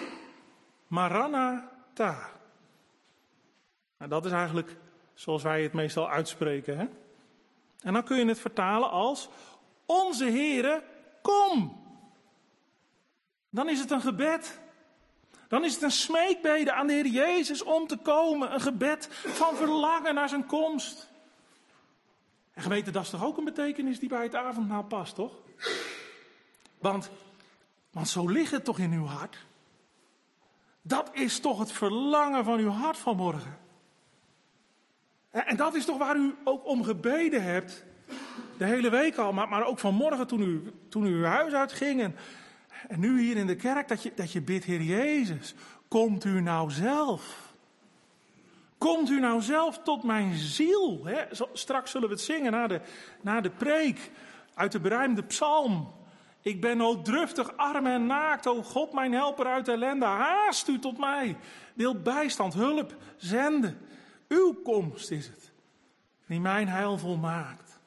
S1: Maranatha. Nou, dat is eigenlijk zoals wij het meestal uitspreken. Hè? En dan kun je het vertalen als onze Heere, kom. Dan is het een gebed. Dan is het een smeekbede aan de Heer Jezus om te komen. Een gebed van verlangen naar zijn komst. En gemeente, dat is toch ook een betekenis die bij het avondmaal past, toch? Want zo ligt het toch in uw hart? Dat is toch het verlangen van uw hart vanmorgen? En dat is toch waar u ook om gebeden hebt, de hele week al, maar ook vanmorgen toen u uw huis uitging en nu hier in de kerk, dat je bidt, Heer Jezus, komt u nou zelf? Komt u nou zelf tot mijn ziel? Hè? Straks zullen we het zingen na de preek uit de berijmde psalm. Ik ben nooddruftig, arm en naakt, o God, mijn helper uit ellende. Haast u tot mij, wil bijstand, hulp zenden. Uw komst is het, die mijn heil volmaakt.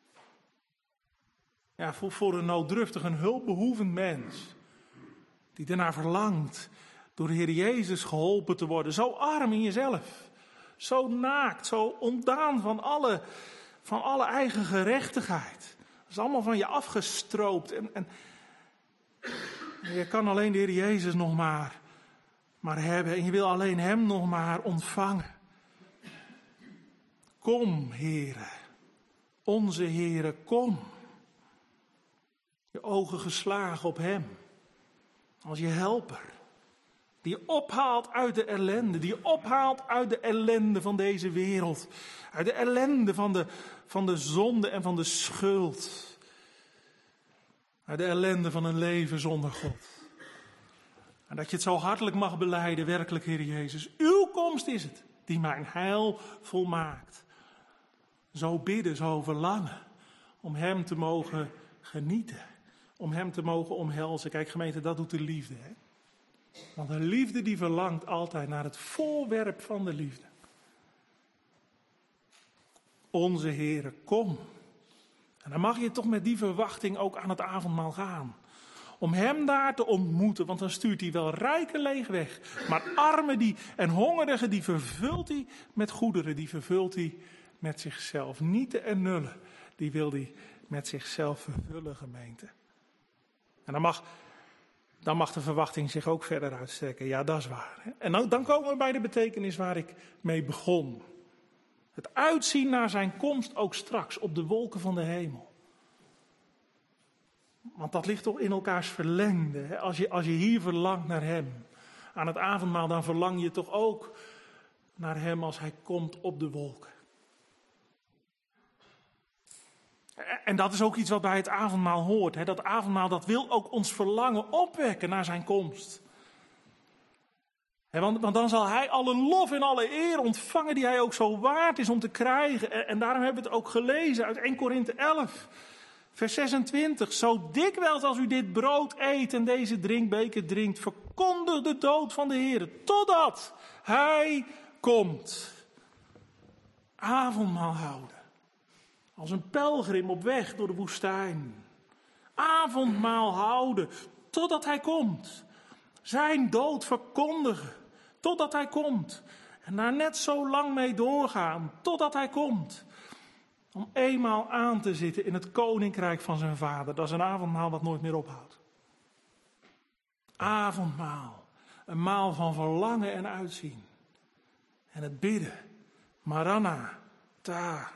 S1: Ja, voor een nooddruftig, een hulpbehoevend mens, die ernaar verlangt door de Heer Jezus geholpen te worden. Zo arm in jezelf. Zo naakt, zo ontdaan van alle eigen gerechtigheid. Dat is allemaal van je afgestroopt. En je kan alleen de Heer Jezus nog maar hebben. En je wil alleen hem nog maar ontvangen. Kom, Heere. Onze Heere, kom. Je ogen geslagen op hem. Als je helper. Die ophaalt uit de ellende. Die ophaalt uit de ellende van deze wereld. Uit de ellende van de zonde en van de schuld. Uit de ellende van een leven zonder God. En dat je het zo hartelijk mag belijden, werkelijk, Heer Jezus. Uw komst is het, die mijn heil volmaakt. zo bidden, zo verlangen om hem te mogen genieten. Om hem te mogen omhelzen. Kijk gemeente, dat doet de liefde. Hè? Want een liefde die verlangt altijd naar het voorwerp van de liefde. Onze Heere, kom. En dan mag je toch met die verwachting ook aan het avondmaal gaan. Om hem daar te ontmoeten, want dan stuurt hij wel rijken leeg weg. Maar armen en hongerigen, die vervult hij met goederen. Die vervult hij met zichzelf. Nieten en nullen, die wil hij met zichzelf vervullen, gemeente. En dan mag de verwachting zich ook verder uitstrekken. Ja, dat is waar. Hè? En dan komen we bij de betekenis waar ik mee begon. Het uitzien naar zijn komst ook straks op de wolken van de hemel. Want dat ligt toch in elkaars verlengde. Hè? Als je hier verlangt naar hem, aan het avondmaal, dan verlang je toch ook naar hem als hij komt op de wolken. En dat is ook iets wat bij het avondmaal hoort. Hè? Dat avondmaal, dat wil ook ons verlangen opwekken naar zijn komst. Want dan zal hij alle lof en alle eer ontvangen die hij ook zo waard is om te krijgen. En daarom hebben we het ook gelezen uit 1 Korinthe 11, vers 26. Zo dikwijls als u dit brood eet en deze drinkbeker drinkt, verkondig de dood van de Heer, totdat hij komt. Avondmaal houden. Als een pelgrim op weg door de woestijn. Avondmaal houden, totdat hij komt. Zijn dood verkondigen, totdat hij komt. En daar net zo lang mee doorgaan, totdat hij komt. Om eenmaal aan te zitten in het koninkrijk van zijn vader. Dat is een avondmaal wat nooit meer ophoudt. Avondmaal. Een maal van verlangen en uitzien. En het bidden. Maranatha.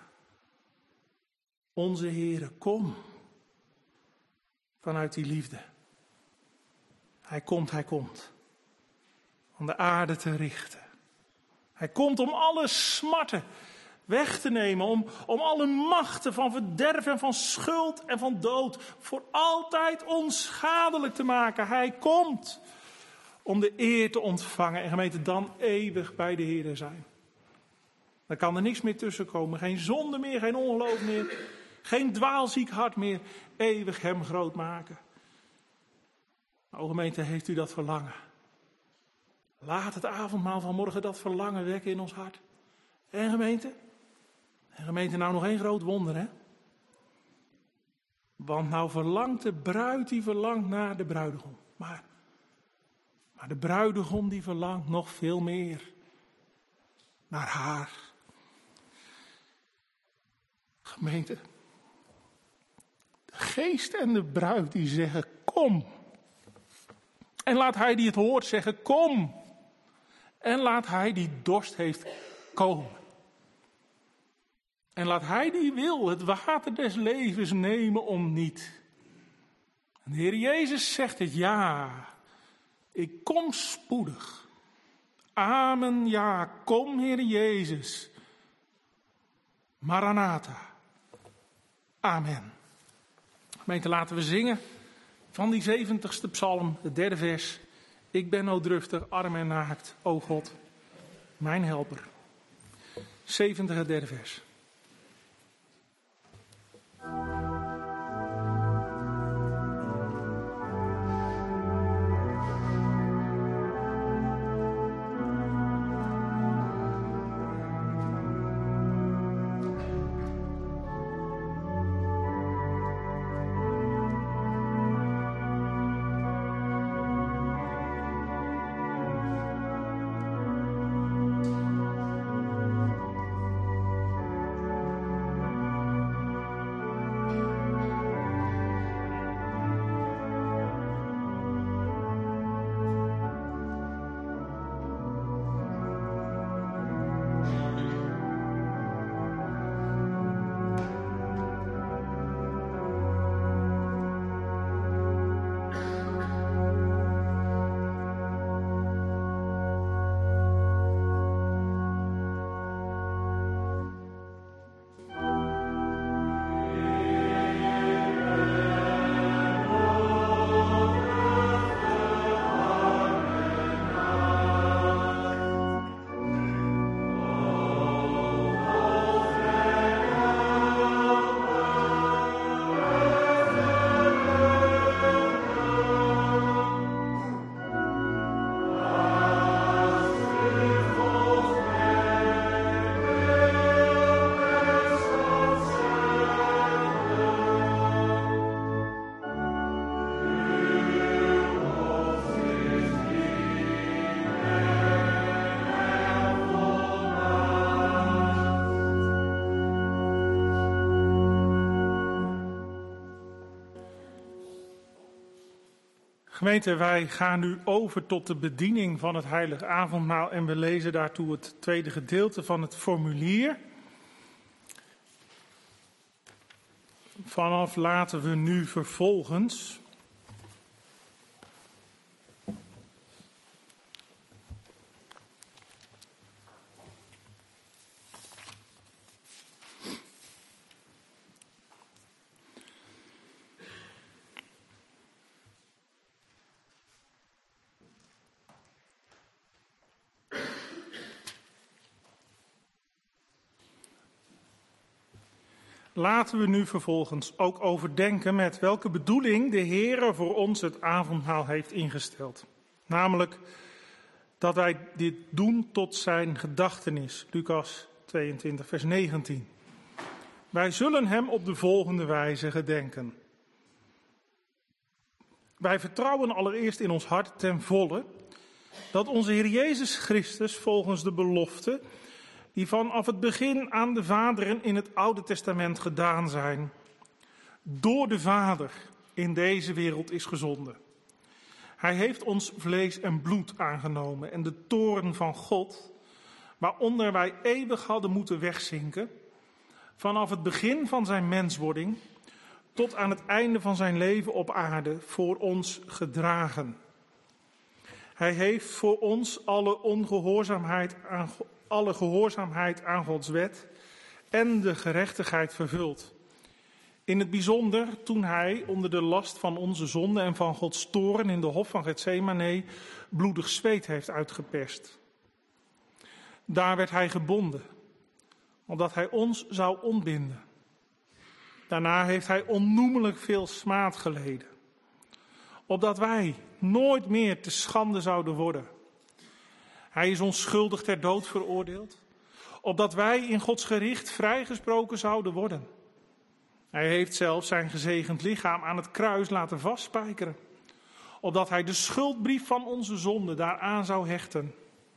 S1: Onze Heere, kom. Vanuit die liefde. Hij komt. Om de aarde te richten. Hij komt om alle smarten weg te nemen. Om alle machten van verderf en van schuld en van dood voor altijd onschadelijk te maken. Hij komt om de eer te ontvangen. En gemeente, dan eeuwig bij de Heer zijn. Dan kan er niks meer tussenkomen. Geen zonde meer, geen ongeloof meer. Geen dwaalziek hart meer. Eeuwig hem groot maken. O gemeente, heeft u dat verlangen? Laat het avondmaal van morgen dat verlangen wekken in ons hart. En gemeente, nou nog één groot wonder, hè? Want nou verlangt de bruid, die verlangt naar de bruidegom. Maar de bruidegom die verlangt nog veel meer naar haar. Gemeente, de geest en de bruid die zeggen, kom. En laat hij die het hoort zeggen, kom. En laat hij die dorst heeft komen. En laat hij die wil het water des levens nemen om niet. En de Heer Jezus zegt het, ja, ik kom spoedig. Amen, ja, kom Heer Jezus. Maranatha. Amen. Gemeente, laten we zingen van die 70ste psalm, het 3e vers. Ik ben nooddruftig, arm en naakt, o God, mijn helper. 70, het 3e vers. Gemeente, wij gaan nu over tot de bediening van het heilige avondmaal en we lezen daartoe het tweede gedeelte van het formulier. Vanaf laten we nu vervolgens. Laten we nu vervolgens ook overdenken met welke bedoeling de Heere voor ons het avondmaal heeft ingesteld. Namelijk dat wij dit doen tot zijn gedachtenis. Lucas 22, vers 19. Wij zullen hem op de volgende wijze gedenken. Wij vertrouwen allereerst in ons hart ten volle dat onze Heer Jezus Christus volgens de belofte die vanaf het begin aan de vaderen in het Oude Testament gedaan zijn, door de Vader in deze wereld is gezonden. Hij heeft ons vlees en bloed aangenomen en de toorn van God, waaronder wij eeuwig hadden moeten wegzinken, vanaf het begin van zijn menswording tot aan het einde van zijn leven op aarde voor ons gedragen. Hij heeft voor ons alle gehoorzaamheid aan Gods wet en de gerechtigheid vervuld. In het bijzonder toen hij onder de last van onze zonde en van Gods toorn in de hof van Getsemane bloedig zweet heeft uitgeperst. Daar werd hij gebonden, opdat hij ons zou ontbinden. Daarna heeft hij onnoemelijk veel smaad geleden, opdat wij nooit meer te schande zouden worden. Hij is onschuldig ter dood veroordeeld, opdat wij in Gods gericht vrijgesproken zouden worden. Hij heeft zelfs zijn gezegend lichaam aan het kruis laten vastspijkeren, opdat hij de schuldbrief van onze zonde daaraan zou hechten.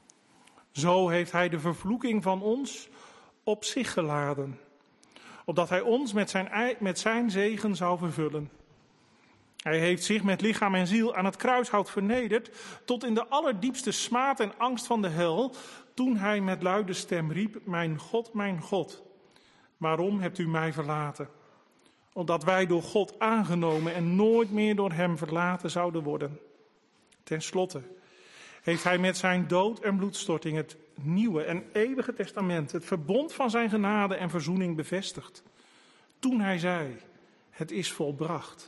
S1: Zo heeft hij de vervloeking van ons op zich geladen, opdat hij ons met zijn zegen zou vervullen. Hij heeft zich met lichaam en ziel aan het kruishout vernederd tot in de allerdiepste smaad en angst van de hel, toen hij met luide stem riep: mijn God, waarom hebt u mij verlaten? Opdat wij door God aangenomen en nooit meer door hem verlaten zouden worden. Ten slotte heeft hij met zijn dood en bloedstorting het nieuwe en eeuwige testament, het verbond van zijn genade en verzoening bevestigd. Toen hij zei: het is volbracht.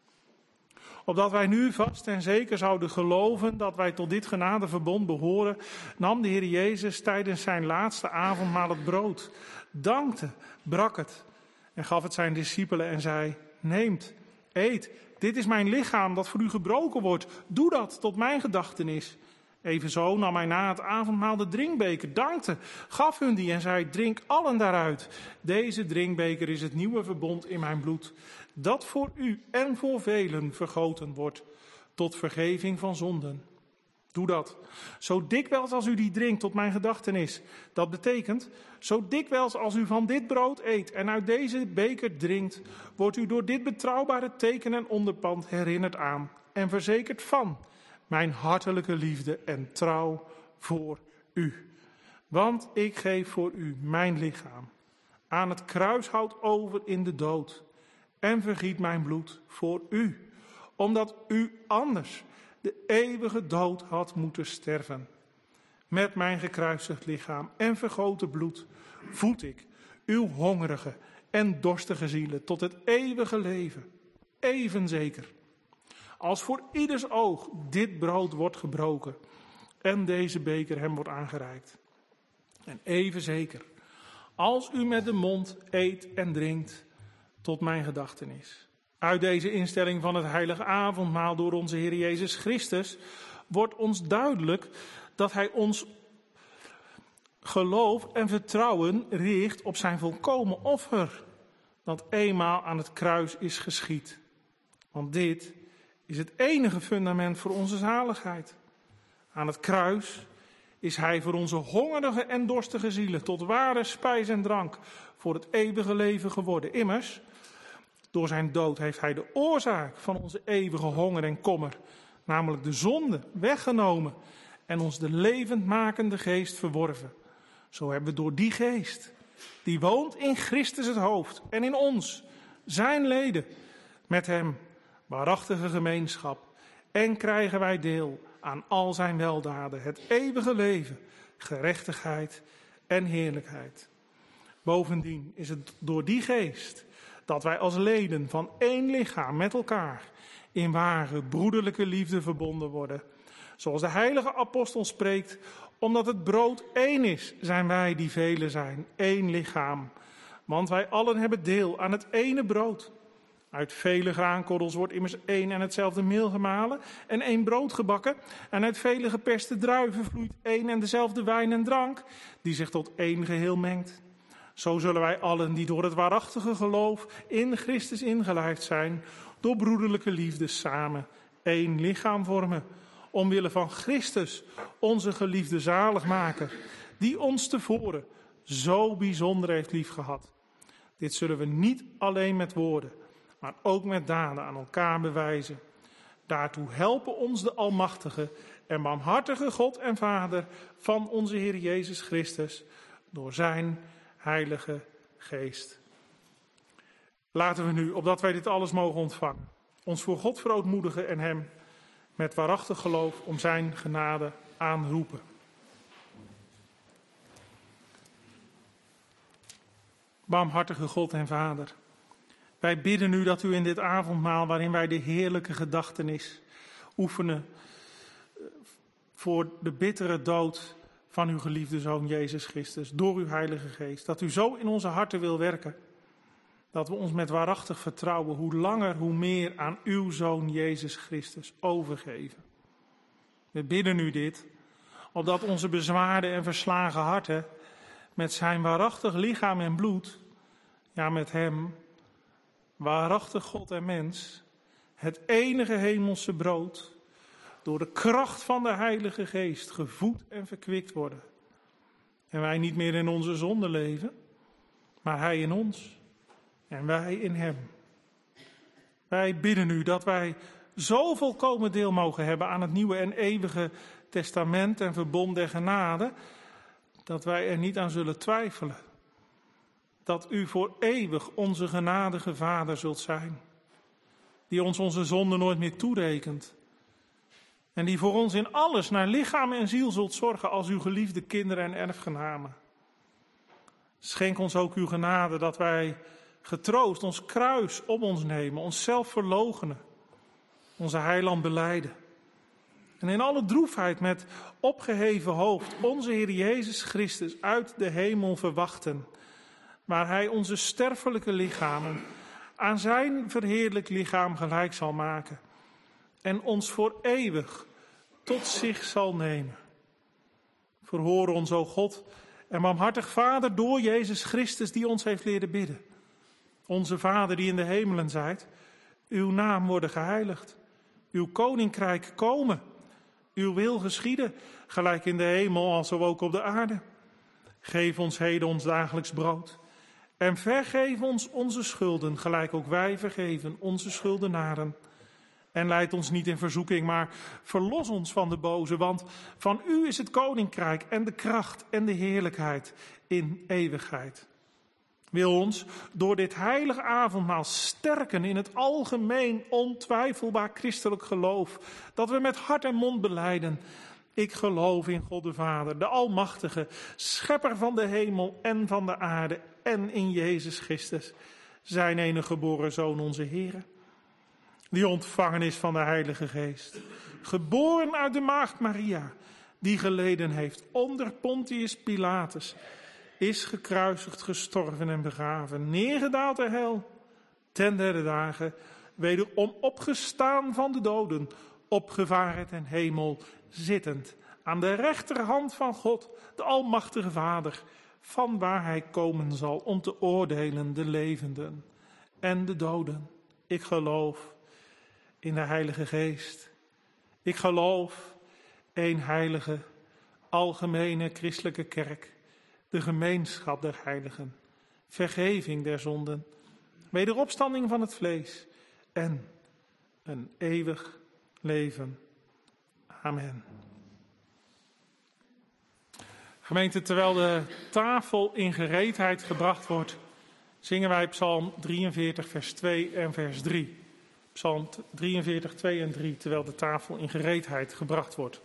S1: Opdat wij nu vast en zeker zouden geloven dat wij tot dit genadeverbond behoren, nam de Heer Jezus tijdens zijn laatste avondmaal het brood, dankte, brak het en gaf het zijn discipelen en zei: neemt, eet, dit is mijn lichaam dat voor u gebroken wordt, doe dat tot mijn gedachtenis. Evenzo nam hij na het avondmaal de drinkbeker, dankte, gaf hun die en zei: drink allen daaruit. Deze drinkbeker is het nieuwe verbond in mijn bloed, dat voor u en voor velen vergoten wordt, tot vergeving van zonden. Doe dat, zo dikwijls als u die drinkt tot mijn gedachtenis. Dat betekent, zo dikwijls als u van dit brood eet en uit deze beker drinkt, wordt u door dit betrouwbare teken en onderpand herinnerd aan en verzekerd van mijn hartelijke liefde en trouw voor u. Want ik geef voor u mijn lichaam aan het kruishout over in de dood en vergiet mijn bloed voor u, omdat u anders de eeuwige dood had moeten sterven. Met mijn gekruisigd lichaam en vergoten bloed voed ik uw hongerige en dorstige zielen tot het eeuwige leven. Even zeker als voor ieders oog dit brood wordt gebroken en deze beker hem wordt aangereikt. En even zeker als u met de mond eet en drinkt tot mijn gedachtenis. Uit deze instelling van het heilige avondmaal door onze Heer Jezus Christus wordt ons duidelijk dat hij ons geloof en vertrouwen richt op zijn volkomen offer, dat eenmaal aan het kruis is geschied. Want dit is het enige fundament voor onze zaligheid. Aan het kruis is hij voor onze hongerige en dorstige zielen tot ware spijs en drank voor het eeuwige leven geworden. Immers, door zijn dood heeft hij de oorzaak van onze eeuwige honger en kommer, namelijk de zonde, weggenomen en ons de levendmakende geest verworven. Zo hebben we door die geest, die woont in Christus het hoofd en in ons, zijn leden, met hem waarachtige gemeenschap. En krijgen wij deel aan al zijn weldaden, het eeuwige leven, gerechtigheid en heerlijkheid. Bovendien is het door die geest dat wij als leden van één lichaam met elkaar in ware broederlijke liefde verbonden worden. Zoals de heilige apostel spreekt, omdat het brood één is, zijn wij die velen zijn, één lichaam. Want wij allen hebben deel aan het ene brood. Uit vele graankorrels wordt immers één en hetzelfde meel gemalen en één brood gebakken. En uit vele geperste druiven vloeit één en dezelfde wijn en drank, die zich tot één geheel mengt. Zo zullen wij allen die door het waarachtige geloof in Christus ingelijfd zijn, door broederlijke liefde samen één lichaam vormen. Omwille van Christus, onze geliefde zaligmaker, die ons tevoren zo bijzonder heeft liefgehad. Dit zullen we niet alleen met woorden, maar ook met daden aan elkaar bewijzen. Daartoe helpen ons de almachtige en barmhartige God en Vader van onze Heer Jezus Christus door zijn Heilige Geest. Laten we nu, opdat wij dit alles mogen ontvangen, ons voor God verootmoedigen en hem met waarachtig geloof om zijn genade aanroepen. Barmhartige God en Vader, wij bidden u dat u in dit avondmaal, waarin wij de heerlijke gedachtenis oefenen voor de bittere dood van uw geliefde Zoon Jezus Christus, door uw Heilige Geest, dat u zo in onze harten wil werken, dat we ons met waarachtig vertrouwen hoe langer hoe meer aan uw Zoon Jezus Christus overgeven. We bidden u dit, opdat onze bezwaarde en verslagen harten met zijn waarachtig lichaam en bloed, ja met hem, waarachtig God en mens, het enige hemelse brood, door de kracht van de Heilige Geest gevoed en verkwikt worden. En wij niet meer in onze zonde leven, maar hij in ons en wij in hem. Wij bidden u dat wij zo volkomen deel mogen hebben aan het nieuwe en eeuwige testament en verbond der genade, dat wij er niet aan zullen twijfelen. Dat u voor eeuwig onze genadige Vader zult zijn, die ons onze zonde nooit meer toerekent. En die voor ons in alles naar lichaam en ziel zult zorgen als uw geliefde kinderen en erfgenamen. Schenk ons ook uw genade dat wij getroost ons kruis op ons nemen, onszelf verloochenen, onze heiland belijden. En in alle droefheid met opgeheven hoofd onze Heer Jezus Christus uit de hemel verwachten, waar hij onze sterfelijke lichamen aan zijn verheerlijk lichaam gelijk zal maken en ons voor eeuwig tot zich zal nemen. Verhoor ons, o God en barmhartig Vader, door Jezus Christus die ons heeft leren bidden. Onze Vader die in de hemelen zijt, uw naam worden geheiligd, uw koninkrijk komen, uw wil geschieden, gelijk in de hemel als ook op de aarde. Geef ons heden ons dagelijks brood en vergeef ons onze schulden, gelijk ook wij vergeven onze schuldenaren. En leid ons niet in verzoeking, maar verlos ons van de boze, want van u is het koninkrijk en de kracht en de heerlijkheid in eeuwigheid. Wil ons door dit heilige avondmaal sterken in het algemeen ontwijfelbaar christelijk geloof, dat we met hart en mond belijden: ik geloof in God de Vader, de Almachtige, schepper van de hemel en van de aarde, en in Jezus Christus, zijn enige geboren Zoon, onze Heer, die ontvangen is van de Heilige Geest, geboren uit de maagd Maria, die geleden heeft onder Pontius Pilatus, is gekruisigd, gestorven en begraven, neergedaald ter hel, ten derde dagen wederom opgestaan van de doden, opgevaren ten hemel, zittend aan de rechterhand van God, de Almachtige Vader, van waar hij komen zal om te oordelen de levenden en de doden. Ik geloof in de Heilige Geest. Ik geloof één heilige, algemene christelijke kerk, de gemeenschap der heiligen, vergeving der zonden, wederopstanding van het vlees en een eeuwig leven. Amen. Gemeente, terwijl de tafel in gereedheid gebracht wordt, zingen wij Psalm 43, vers 2 en vers 3. Psalm 43, 2 en 3, terwijl de tafel in gereedheid gebracht wordt.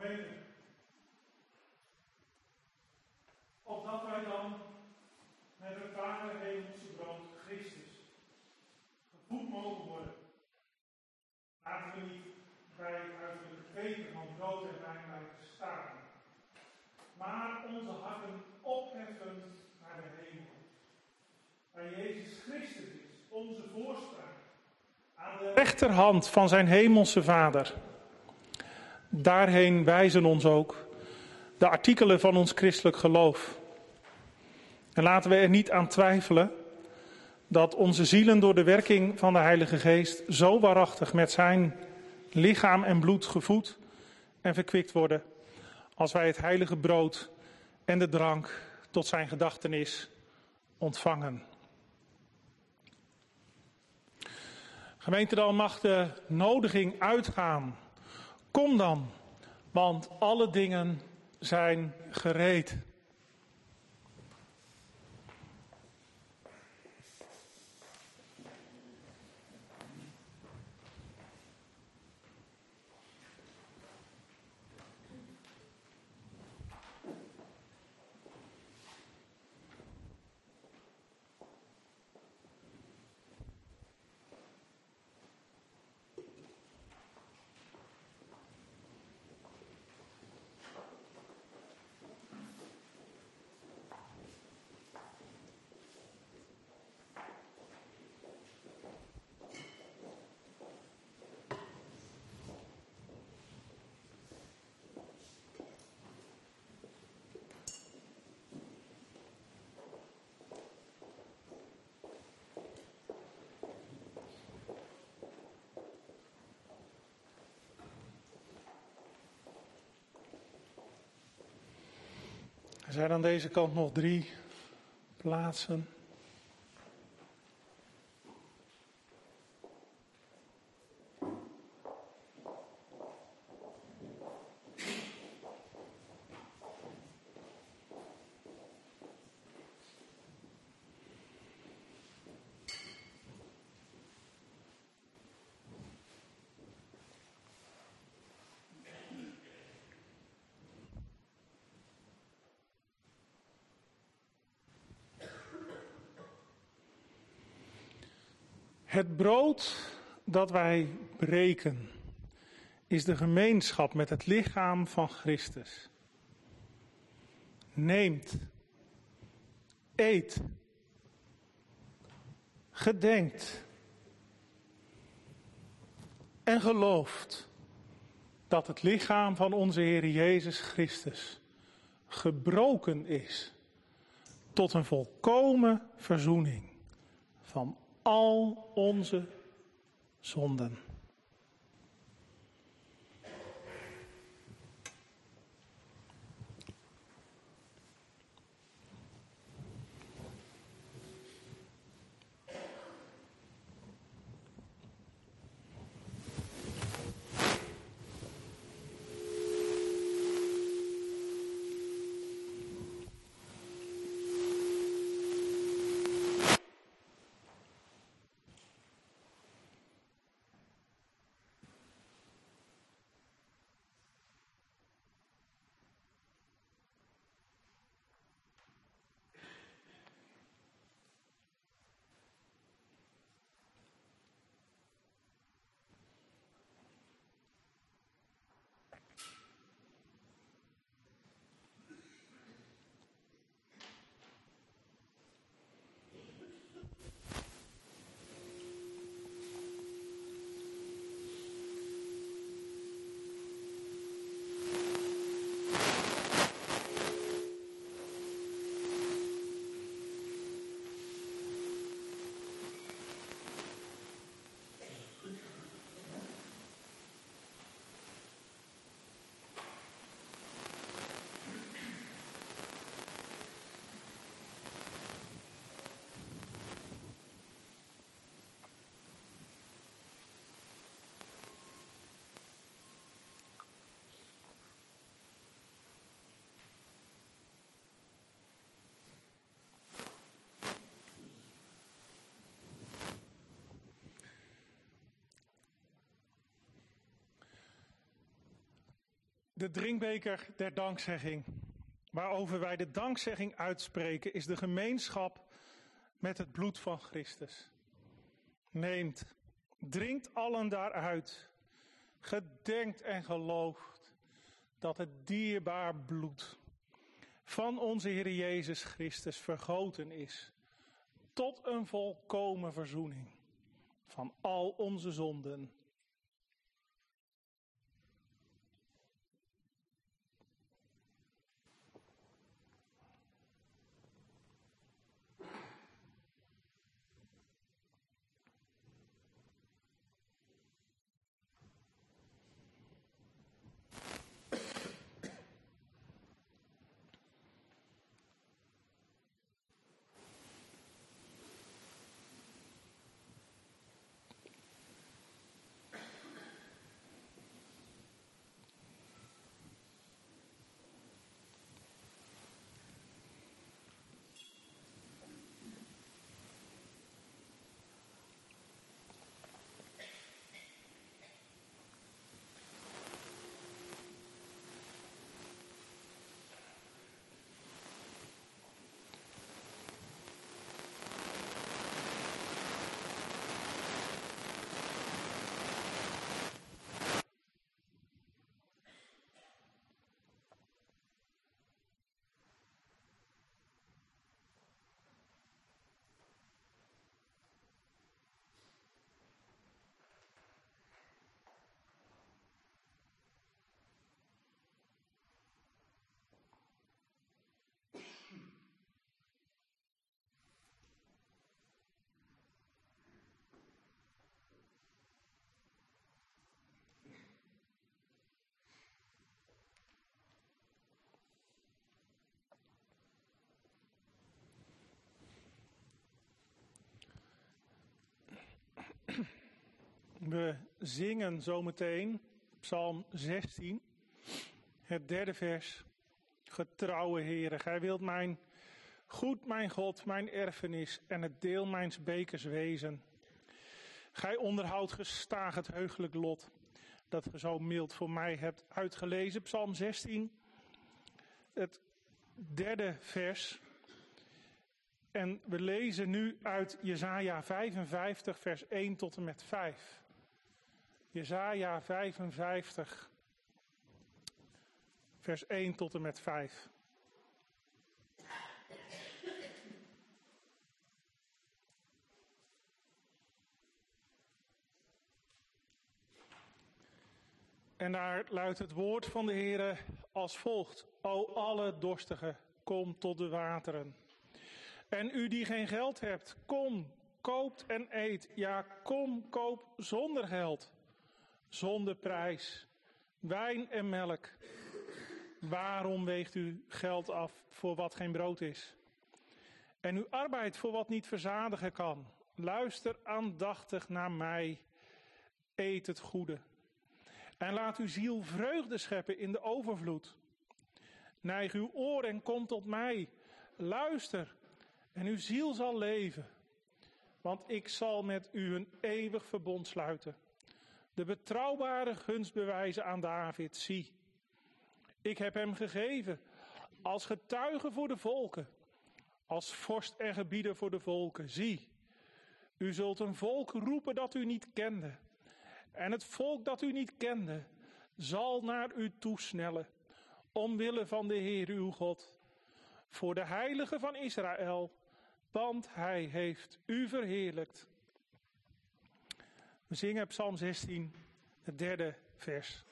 S1: Gemeente. Opdat wij dan met het ware hemelse brood Christus gevoed mogen worden. Laten we niet bij het uiterlijke teken van brood en wijn blijven staan, maar onze harten opheffen naar de hemel. Waar Jezus Christus is, onze voorspraak, aan de rechterhand van zijn hemelse Vader. Daarheen wijzen ons ook de artikelen van ons christelijk geloof. En laten we er niet aan twijfelen dat onze zielen door de werking van de Heilige Geest zo waarachtig met zijn lichaam en bloed gevoed en verkwikt worden, als wij het heilige brood en de drank tot zijn gedachtenis ontvangen. Gemeente, dan mag de nodiging uitgaan. Kom dan, want alle dingen zijn gereed. Er zijn aan deze kant nog 3 plaatsen. Het brood dat wij breken is de gemeenschap met het lichaam van Christus. Neemt, eet, gedenkt en gelooft dat het lichaam van onze Heer Jezus Christus gebroken is tot een volkomen verzoening van al onze zonden. De drinkbeker der dankzegging, waarover wij de dankzegging uitspreken, is de gemeenschap met het bloed van Christus. Neemt, drinkt allen daaruit, gedenkt en gelooft dat het dierbaar bloed van onze Heer Jezus Christus vergoten is tot een volkomen verzoening van al onze zonden. We zingen zometeen Psalm 16, het derde vers. Getrouwe Heere, gij wilt mijn goed, mijn God, mijn erfenis en het deel mijns bekers wezen. Gij onderhoudt gestaag het heugelijk lot, dat ge zo mild voor mij hebt uitgelezen. Psalm 16, het derde vers. En we lezen nu uit Jesaja 55, vers 1 tot en met 5. Jesaja 55, vers 1 tot en met 5. En daar luidt het woord van de Heere als volgt. O alle dorstigen, kom tot de wateren. En u die geen geld hebt, kom, koopt en eet. Ja, kom, koop zonder geld, zonder prijs, wijn en melk. Waarom weegt u geld af voor wat geen brood is? En uw arbeid voor wat niet verzadigen kan? Luister aandachtig naar mij, eet het goede. En laat uw ziel vreugde scheppen in de overvloed. Neig uw oor en kom tot mij. Luister, en uw ziel zal leven. Want ik zal met u een eeuwig verbond sluiten. De betrouwbare gunst bewijzen aan David. Zie, ik heb hem gegeven als getuige voor de volken. Als vorst en gebieder voor de volken. Zie, u zult een volk roepen dat u niet kende. En het volk dat u niet kende, zal naar u toesnellen. Omwille van de Heer uw God. Voor de heilige van Israël. Want hij heeft u verheerlijkt. We zingen Psalm 16, het derde vers.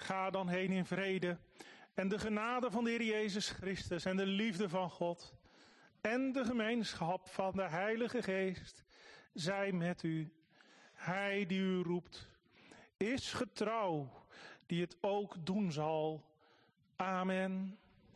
S1: Ga dan heen in vrede. En de genade van de Heer Jezus Christus en de liefde van God en de gemeenschap van de Heilige Geest zij met u. Hij die u roept is getrouw, die het ook doen zal. Amen.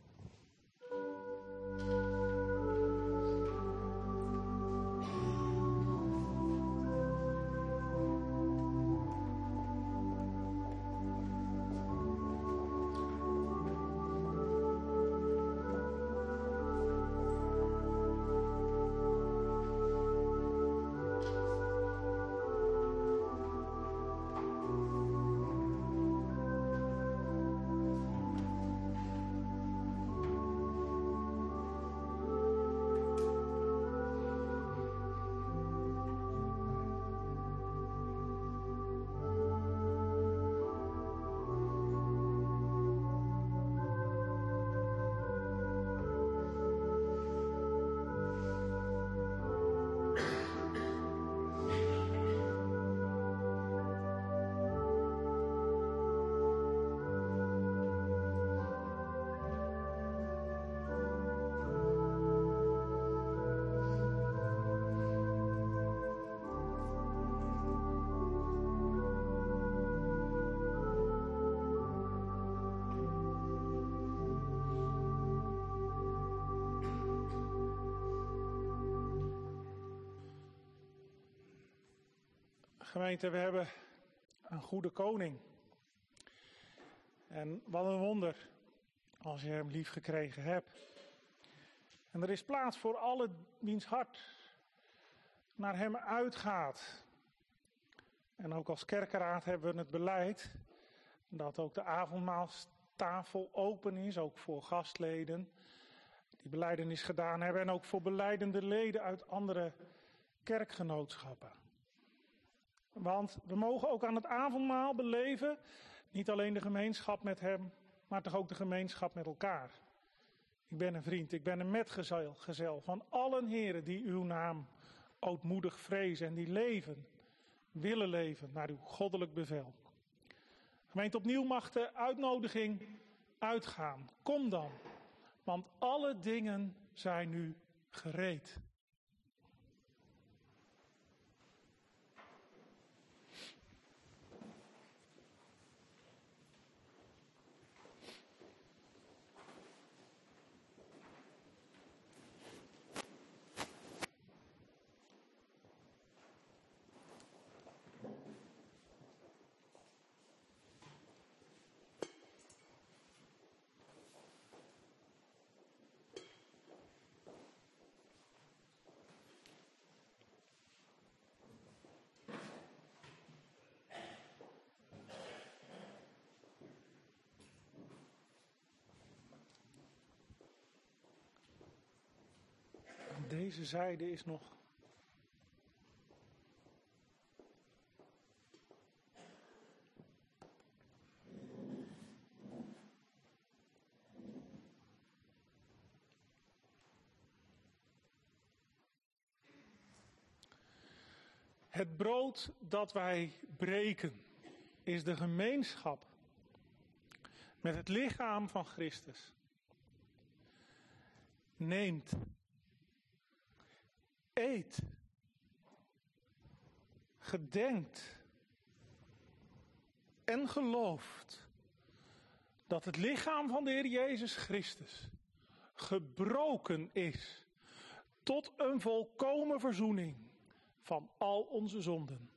S1: Gemeente, we hebben een goede koning. En wat een wonder als je hem lief gekregen hebt. En er is plaats voor alle wiens hart naar hem uitgaat. En ook als kerkenraad hebben we het beleid dat ook de avondmaalstafel open is, ook voor gastleden die belijdenis gedaan hebben en ook voor belijdende leden uit andere kerkgenootschappen. Want we mogen ook aan het avondmaal beleven, niet alleen de gemeenschap met hem, maar toch ook de gemeenschap met elkaar. Ik ben een vriend, ik ben een metgezel van allen heren die uw naam ootmoedig vrezen en die willen leven naar uw goddelijk bevel. Gemeente, opnieuw mag de uitnodiging uitgaan. Kom dan, want alle dingen zijn nu gereed. Deze zijde is nog. Het brood dat wij breken is de gemeenschap met het lichaam van Christus. Neemt. Eet, gedenkt en gelooft dat het lichaam van de Heer Jezus Christus gebroken is tot een volkomen verzoening van al onze zonden.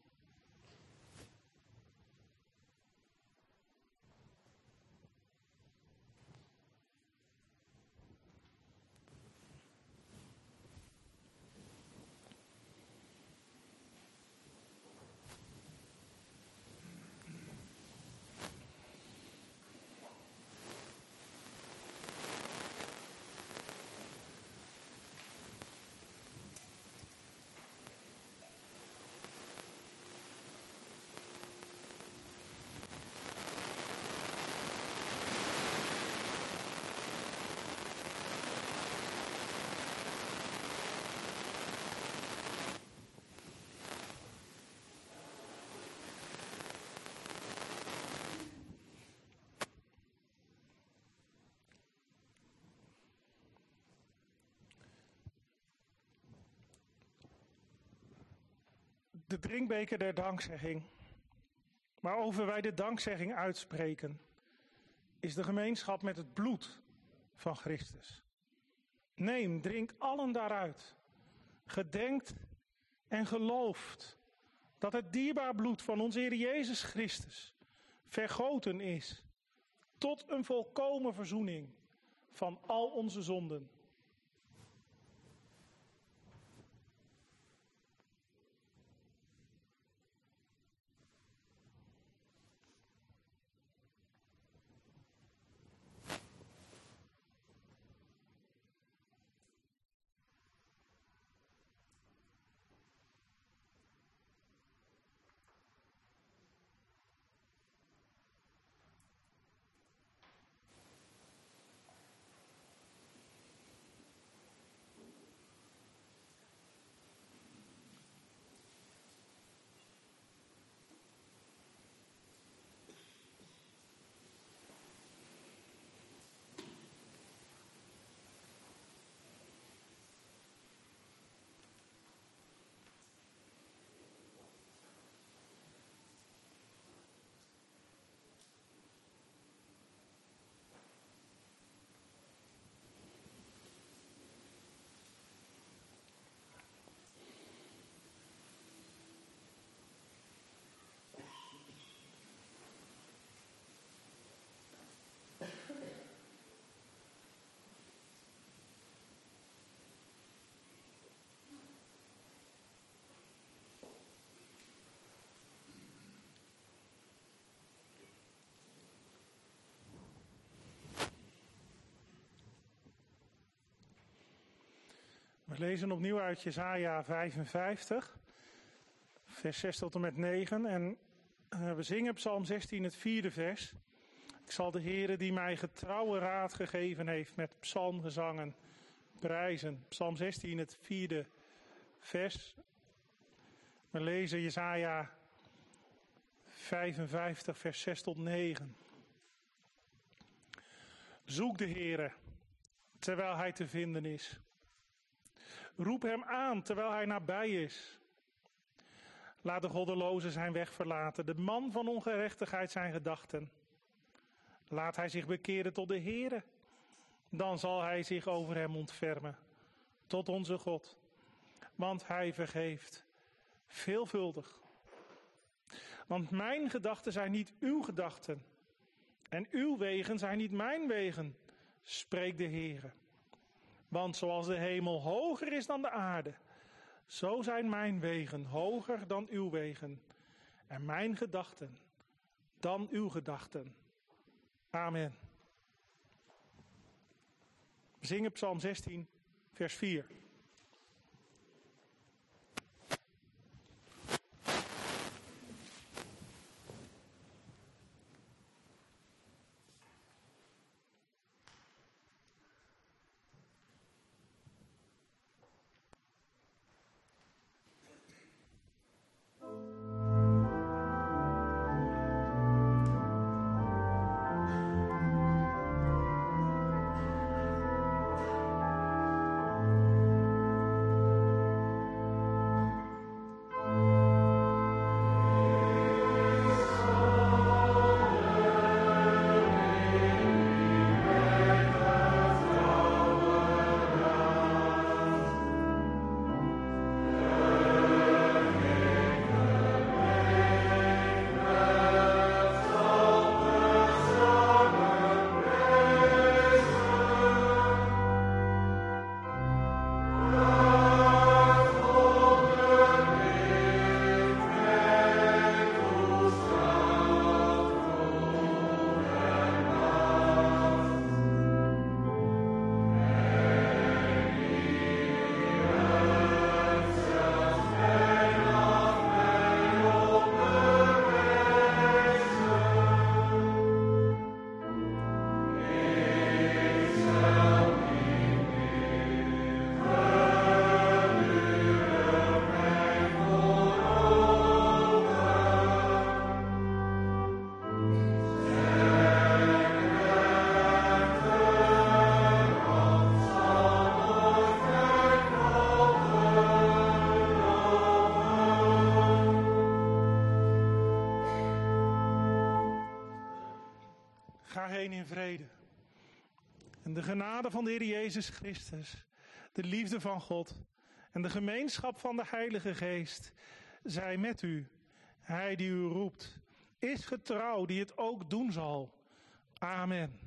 S1: de drinkbeker der dankzegging, waarover wij de dankzegging uitspreken, is de gemeenschap met het bloed van Christus. Neem, drink allen daaruit. Gedenkt en gelooft dat het dierbaar bloed van onze Heer Jezus Christus vergoten is tot een volkomen verzoening van al onze zonden. We lezen opnieuw uit Jesaja 55, vers 6 tot en met 9. En we zingen Psalm 16, het 4e vers. Ik zal de Heere die mij getrouwe raad gegeven heeft met psalmgezangen prijzen. Psalm 16, het 4e vers. We lezen Jesaja 55, vers 6 tot 9. Zoek de Heere, terwijl hij te vinden is. Roep hem aan, terwijl hij nabij is. Laat de goddeloze zijn weg verlaten, de man van ongerechtigheid zijn gedachten. Laat hij zich bekeren tot de Heere, dan zal hij zich over hem ontfermen, tot onze God. Want hij vergeeft veelvuldig. Want mijn gedachten zijn niet uw gedachten, en uw wegen zijn niet mijn wegen, spreekt de Heere. Want zoals de hemel hoger is dan de aarde, zo zijn mijn wegen hoger dan uw wegen, en mijn gedachten dan uw gedachten. Amen. We zingen Psalm 16, vers 4. Ga heen in vrede. En de genade van de Heer Jezus Christus, de liefde van God en de gemeenschap van de Heilige Geest zij met u. Hij die u roept, is getrouw, die het ook doen zal. Amen.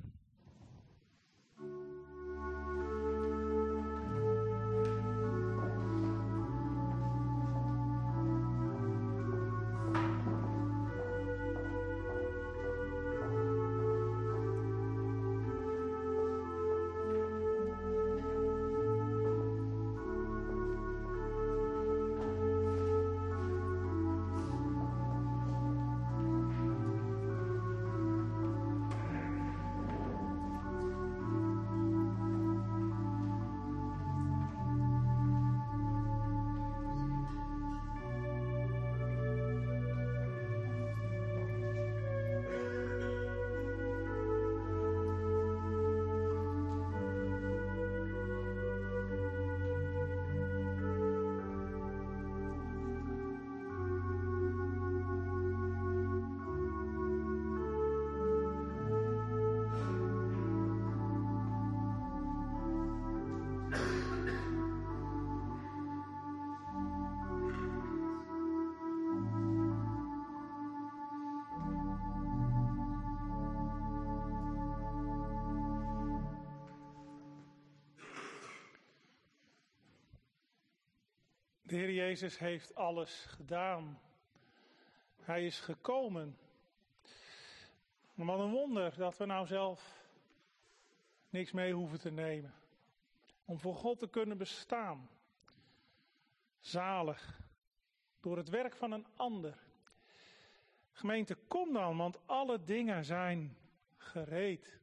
S1: De Heer Jezus heeft alles gedaan. Hij is gekomen. Maar wat een wonder dat we nou zelf niks mee hoeven te nemen. Om voor God te kunnen bestaan. Zalig. Door het werk van een ander. Gemeente, kom dan, want alle dingen zijn gereed.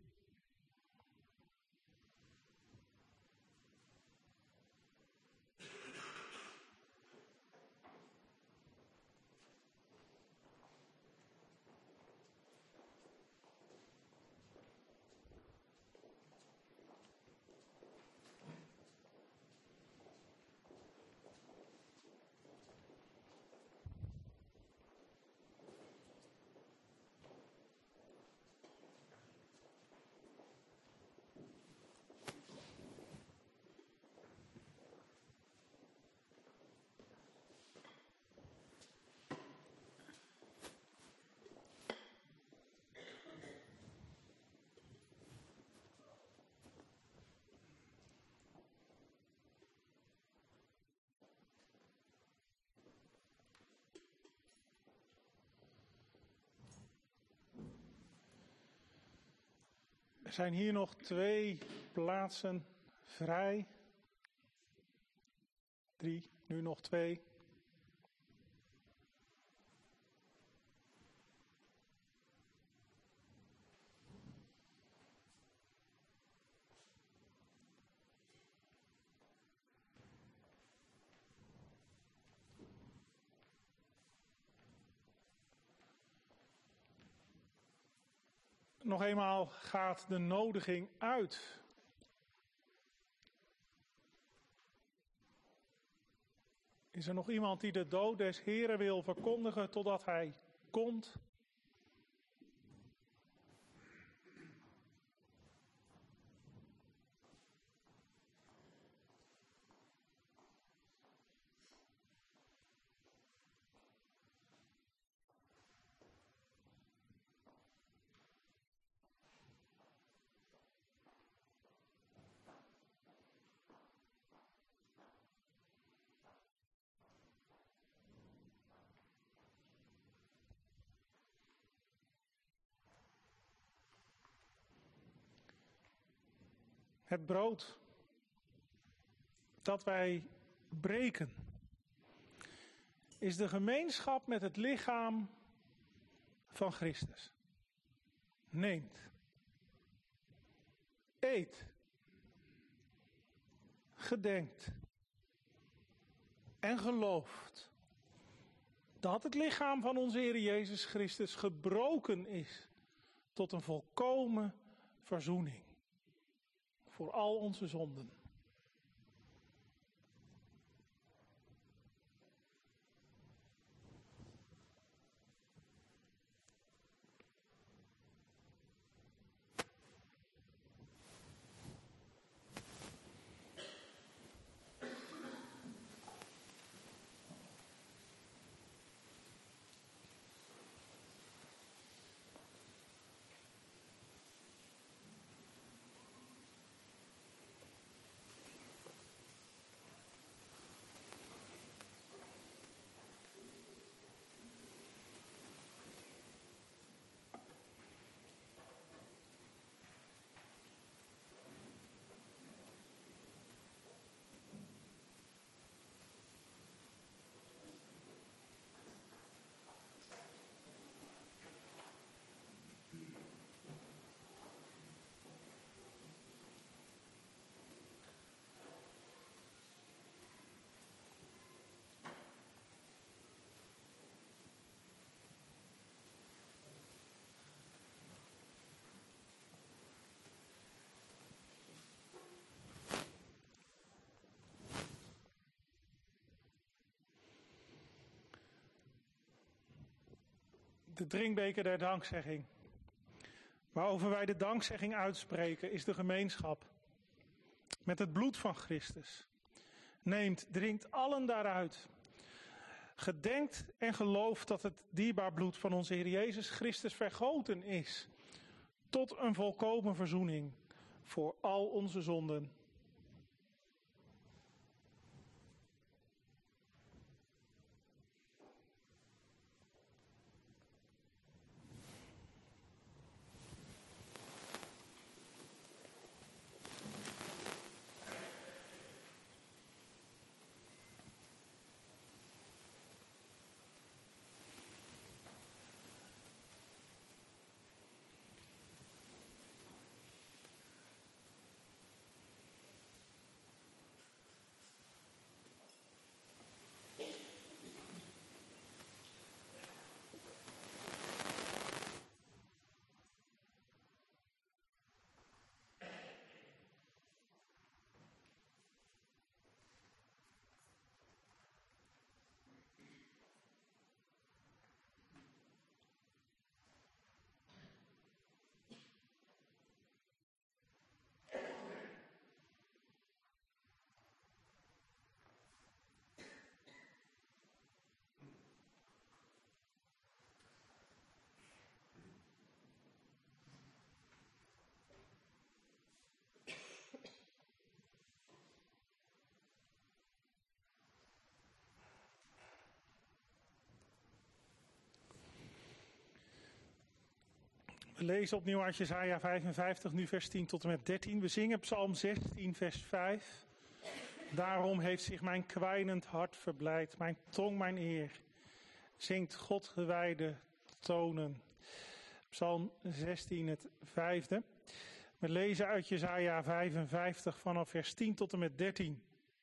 S1: Er zijn hier nog 2 plaatsen vrij. 3, nu nog 2. Nog eenmaal gaat de nodiging uit. Is er nog iemand die de dood des Heren wil verkondigen totdat hij komt? Het brood dat wij breken is de gemeenschap met het lichaam van Christus. Neemt, eet, gedenkt en gelooft dat het lichaam van onze Heer Jezus Christus gebroken is tot een volkomen verzoening voor al onze zonden. De drinkbeker der dankzegging. Waarover wij de dankzegging uitspreken is de gemeenschap met het bloed van Christus. Neemt, drinkt allen daaruit. Gedenkt en gelooft dat het dierbaar bloed van onze Heer Jezus Christus vergoten is tot een volkomen verzoening voor al onze zonden. We lezen opnieuw uit Jesaja 55, nu vers 10 tot en met 13. We zingen Psalm 16, vers 5. Daarom heeft zich mijn kwijnend hart verblijd, mijn tong mijn eer. Zingt God gewijde tonen. Psalm 16, het vijfde. We lezen uit Jesaja 55 vanaf vers 10 tot en met 13.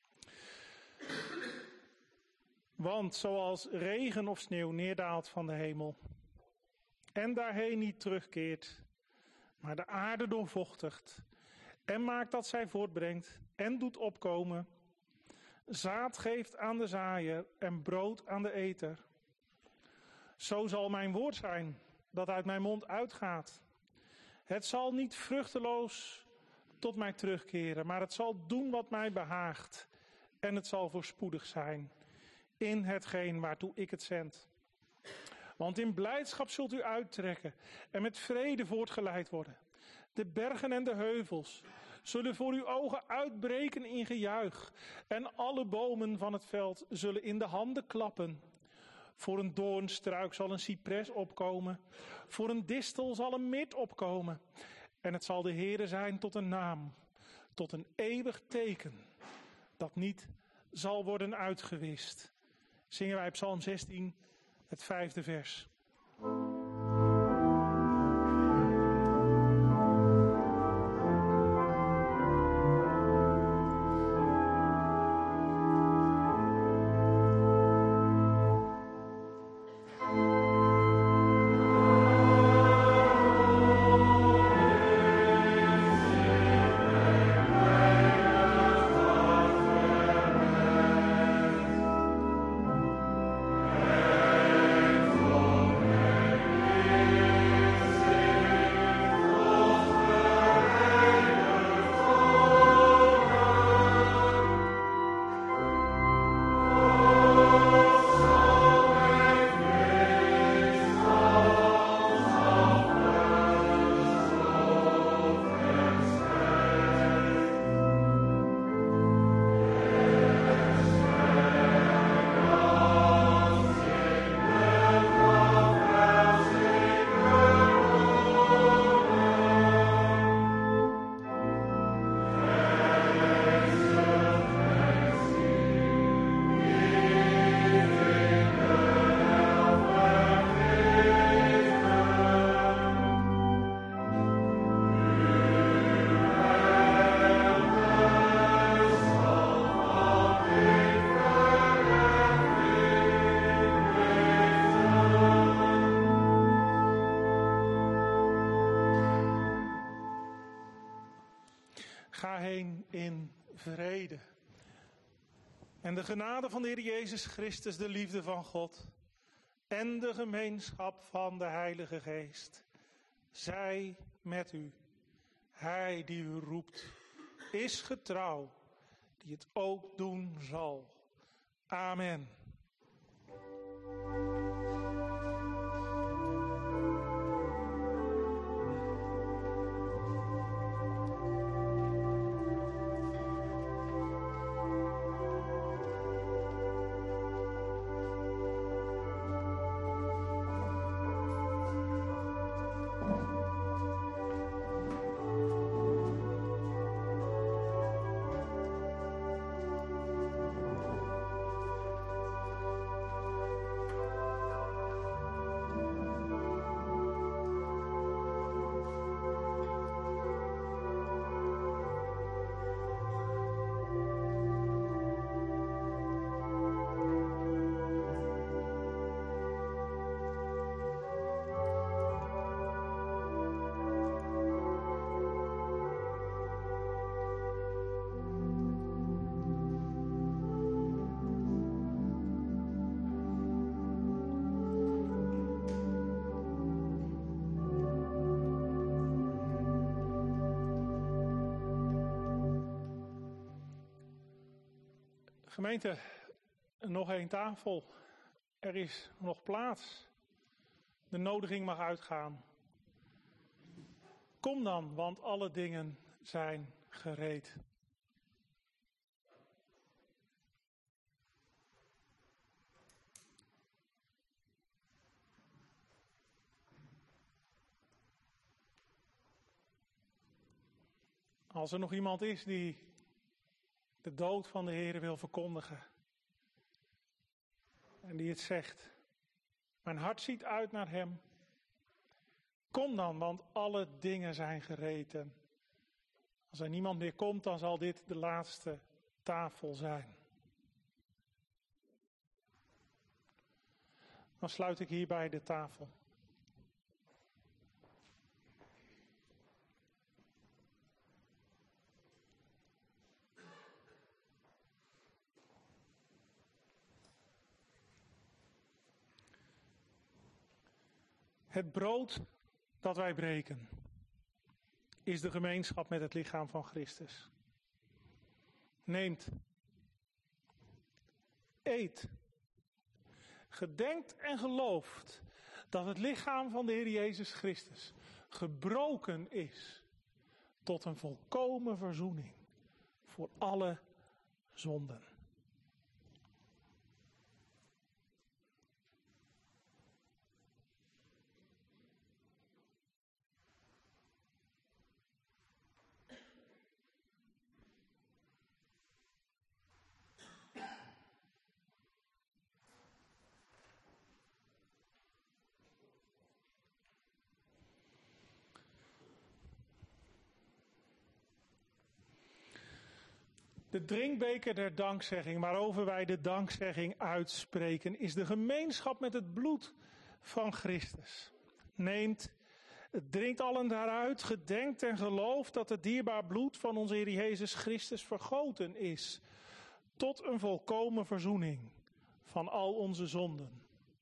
S1: Want zoals regen of sneeuw neerdaalt van de hemel en daarheen niet terugkeert, maar de aarde doorvochtigt en maakt dat zij voortbrengt en doet opkomen, zaad geeft aan de zaaier en brood aan de eter. Zo zal mijn woord zijn dat uit mijn mond uitgaat. Het zal niet vruchteloos tot mij terugkeren, maar het zal doen wat mij behaagt. En het zal voorspoedig zijn in hetgeen waartoe ik het zend. Want in blijdschap zult u uittrekken en met vrede voortgeleid worden. De bergen en de heuvels zullen voor uw ogen uitbreken in gejuich. En alle bomen van het veld zullen in de handen klappen. Voor een doornstruik zal een cipres opkomen. Voor een distel zal een myrт opkomen. En het zal de Heere zijn tot een naam, tot een eeuwig teken, dat niet zal worden uitgewist. Zingen wij Psalm 16, het vijfde vers. Ga heen in vrede. En de genade van de Heer Jezus Christus, de liefde van God en de gemeenschap van de Heilige Geest zij met u. Hij die u roept is getrouw, die het ook doen zal. Amen. Gemeente, nog één tafel. Er is nog plaats. De nodiging mag uitgaan. Kom dan, want alle dingen zijn gereed. Als er nog iemand is die de dood van de Heer wil verkondigen. En die het zegt. Mijn hart ziet uit naar hem. Kom dan, want alle dingen zijn gereed. En als er niemand meer komt, dan zal dit de laatste tafel zijn. Dan sluit ik hierbij de tafel. Het brood dat wij breken is de gemeenschap met het lichaam van Christus. Neemt, eet, gedenkt en gelooft dat het lichaam van de Heer Jezus Christus gebroken is tot een volkomen verzoening voor alle zonden. De drinkbeker der dankzegging, waarover wij de dankzegging uitspreken, is de gemeenschap met het bloed van Christus. Neemt, drinkt allen daaruit, gedenkt en gelooft dat het dierbaar bloed van onze Heer Jezus Christus vergoten is, tot een volkomen verzoening van al onze zonden.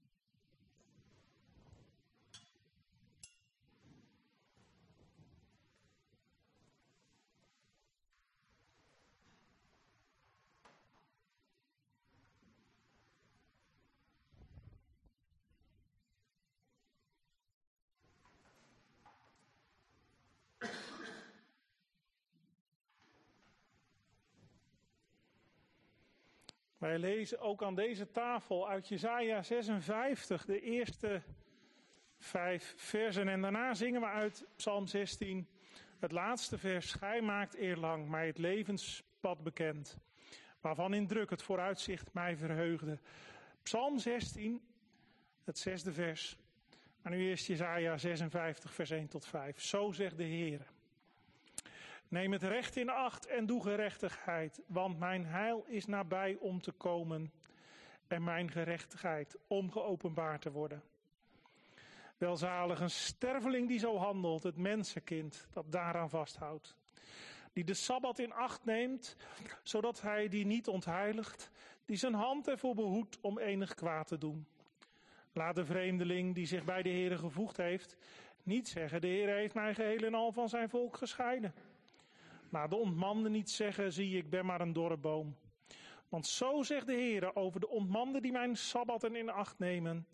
S1: Wij lezen ook aan deze tafel uit Jesaja 56, de eerste 5 versen. En daarna zingen we uit Psalm 16, het laatste vers. Gij maakt eerlang mij het levenspad bekend, waarvan in druk het vooruitzicht mij verheugde. Psalm 16, het 6e vers. Maar nu eerst Jesaja 56, vers 1 tot 5. Zo zegt de Heer. Neem het recht in acht en doe gerechtigheid, want mijn heil is nabij om te komen en mijn gerechtigheid om geopenbaard te worden. Welzalig een sterveling die zo handelt, het mensenkind dat daaraan vasthoudt. Die de Sabbat in acht neemt, zodat hij die niet ontheiligt, die zijn hand ervoor behoedt om enig kwaad te doen. Laat de vreemdeling die zich bij de Heere gevoegd heeft, niet zeggen, de Heere heeft mij geheel en al van zijn volk gescheiden. Laat de ontmande niet zeggen, zie ik ben maar een dorre boom. Want zo zegt de Heere over de ontmanden die mijn sabbatten in acht nemen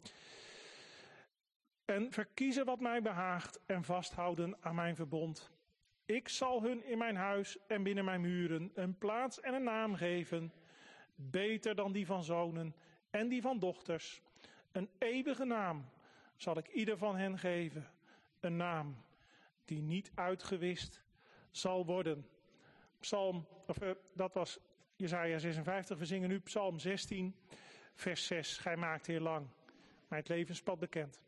S1: en verkiezen wat mij behaagt en vasthouden aan mijn verbond. Ik zal hun in mijn huis en binnen mijn muren een plaats en een naam geven, beter dan die van zonen en die van dochters. Een eeuwige naam zal ik ieder van hen geven, een naam die niet uitgewist zal worden. Dat was Jesaja 56, we zingen nu Psalm 16, vers 6. Gij maakt Heer lang mij het levenspad bekend.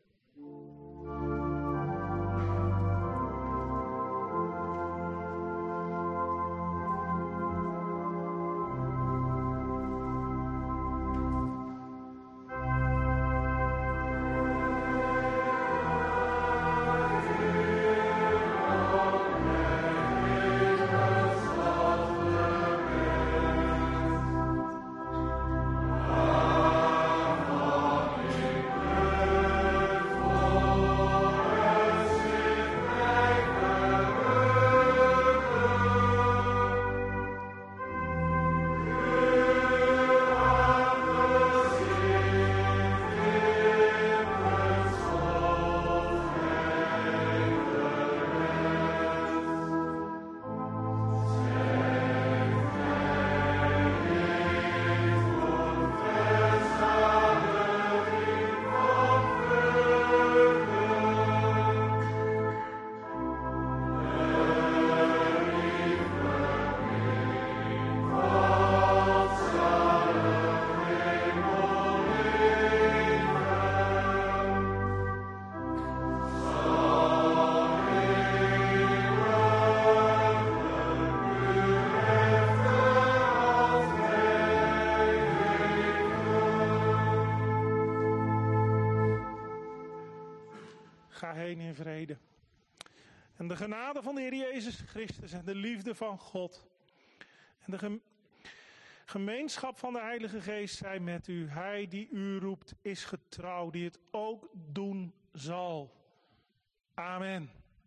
S1: Ga heen in vrede. En de genade van de Heer Jezus Christus en de liefde van God en de gemeenschap van de Heilige Geest zijn met u. Hij die u roept is getrouw, die het ook doen zal. Amen.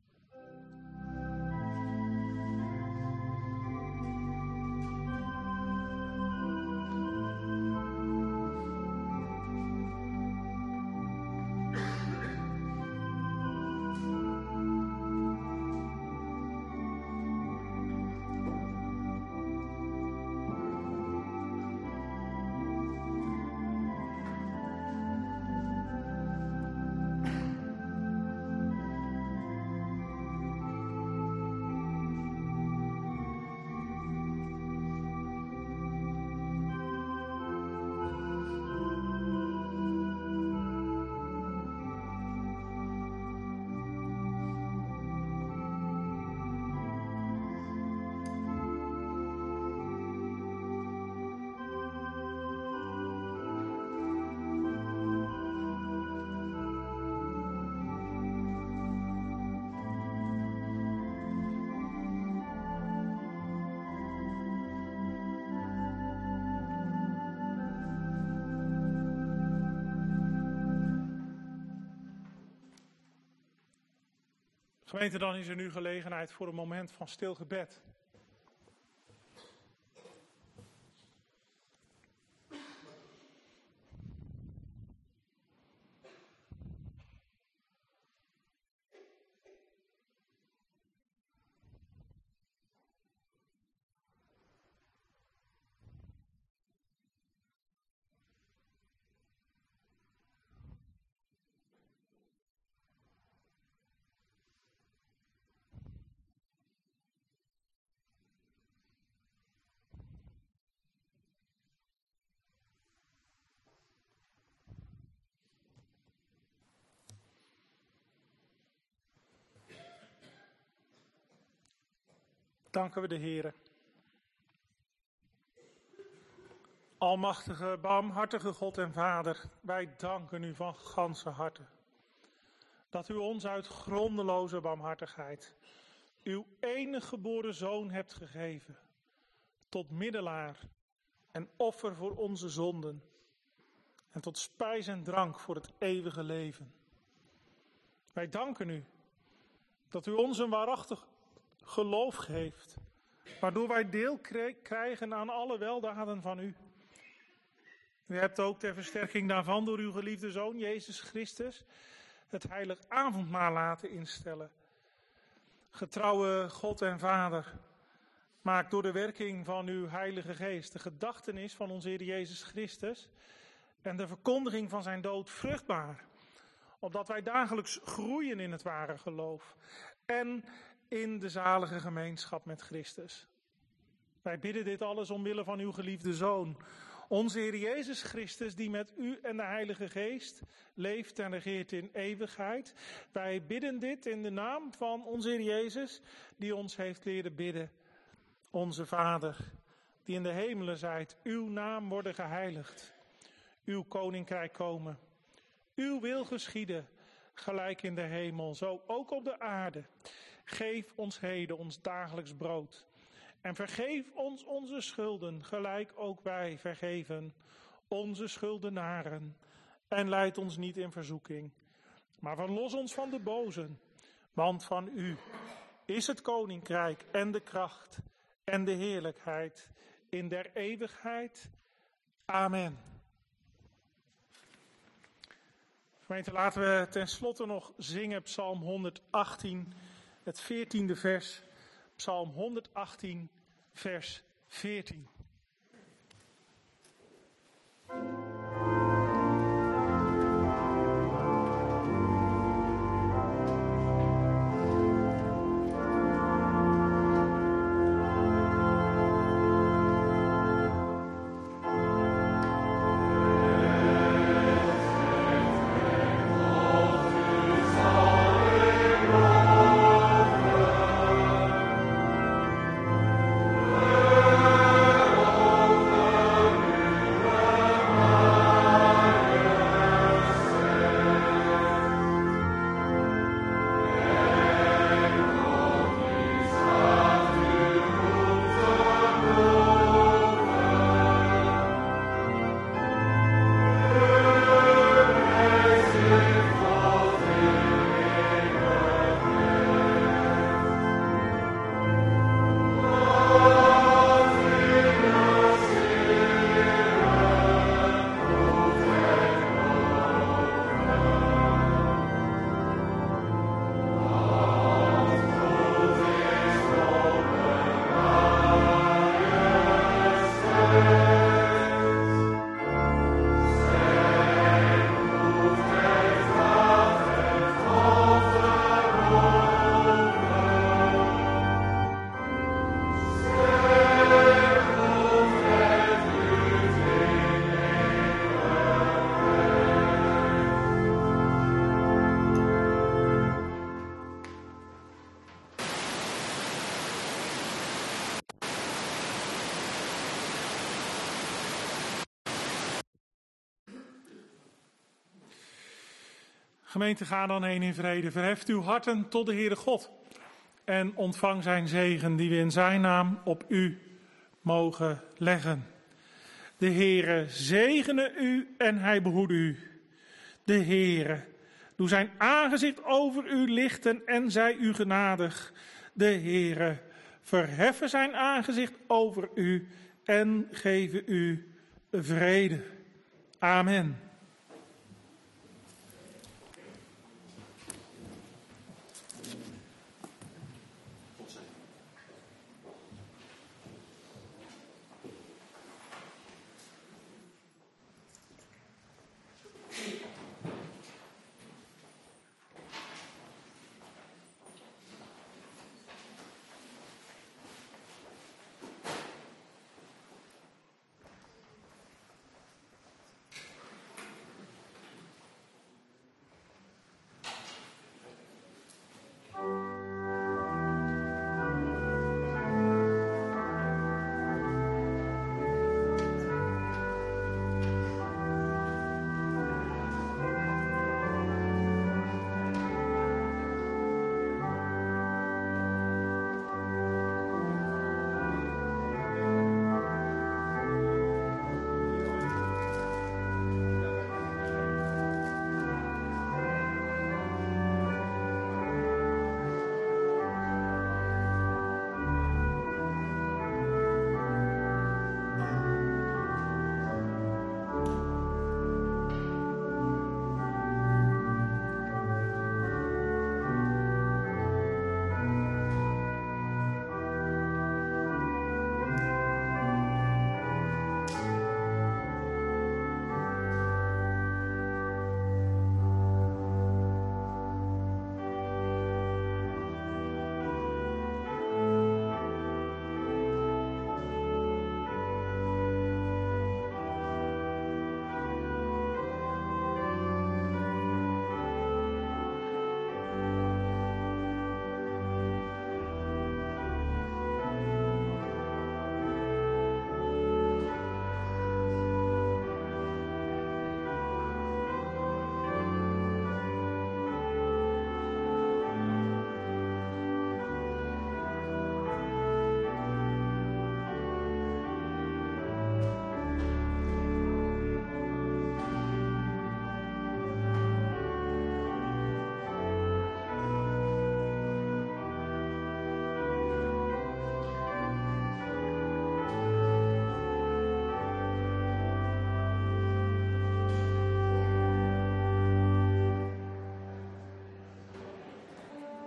S1: Gemeente, dan is er nu gelegenheid voor een moment van stil gebed. Danken we de Heere. Almachtige, barmhartige God en Vader, wij danken u van ganse harte. Dat u ons uit grondeloze barmhartigheid uw enige geboren Zoon hebt gegeven, tot middelaar en offer voor onze zonden. en tot spijs en drank voor het eeuwige leven. Wij danken u dat u ons een waarachtig geloof geeft, waardoor wij deel krijgen aan alle weldaden van u. U hebt ook ter versterking daarvan door uw geliefde Zoon, Jezus Christus, het heilig avondmaal laten instellen. Getrouwe God en Vader, maak door de werking van uw Heilige Geest de gedachtenis van onze Heer Jezus Christus en de verkondiging van zijn dood vruchtbaar, opdat wij dagelijks groeien in het ware geloof en in de zalige gemeenschap met Christus. Wij bidden dit alles omwille van uw geliefde Zoon, onze Heer Jezus Christus, die met u en de Heilige Geest leeft en regeert in eeuwigheid. Wij bidden dit in de naam van onze Heer Jezus, die ons heeft leren bidden. Onze Vader, die in de hemelen zijt, uw naam worden geheiligd. Uw koninkrijk komen. Uw wil geschieden, gelijk in de hemel, zo ook op de aarde. Geef ons heden ons dagelijks brood. En vergeef ons onze schulden, gelijk ook wij vergeven onze schuldenaren. En leid ons niet in verzoeking, maar verlos ons van de bozen. Want van u is het koninkrijk en de kracht en de heerlijkheid in der eeuwigheid. Amen. Gemeente, laten we tenslotte nog zingen Psalm 118, het 14e vers. Psalm 118, vers 14. Gemeente, ga dan heen in vrede. Verheft uw harten tot de Heere God. En ontvang zijn zegen die we in zijn naam op u mogen leggen. De Heere zegene u en hij behoede u. De Heere doe zijn aangezicht over u lichten en zij u genadig. De Heere verheffen zijn aangezicht over u en geven u vrede. Amen.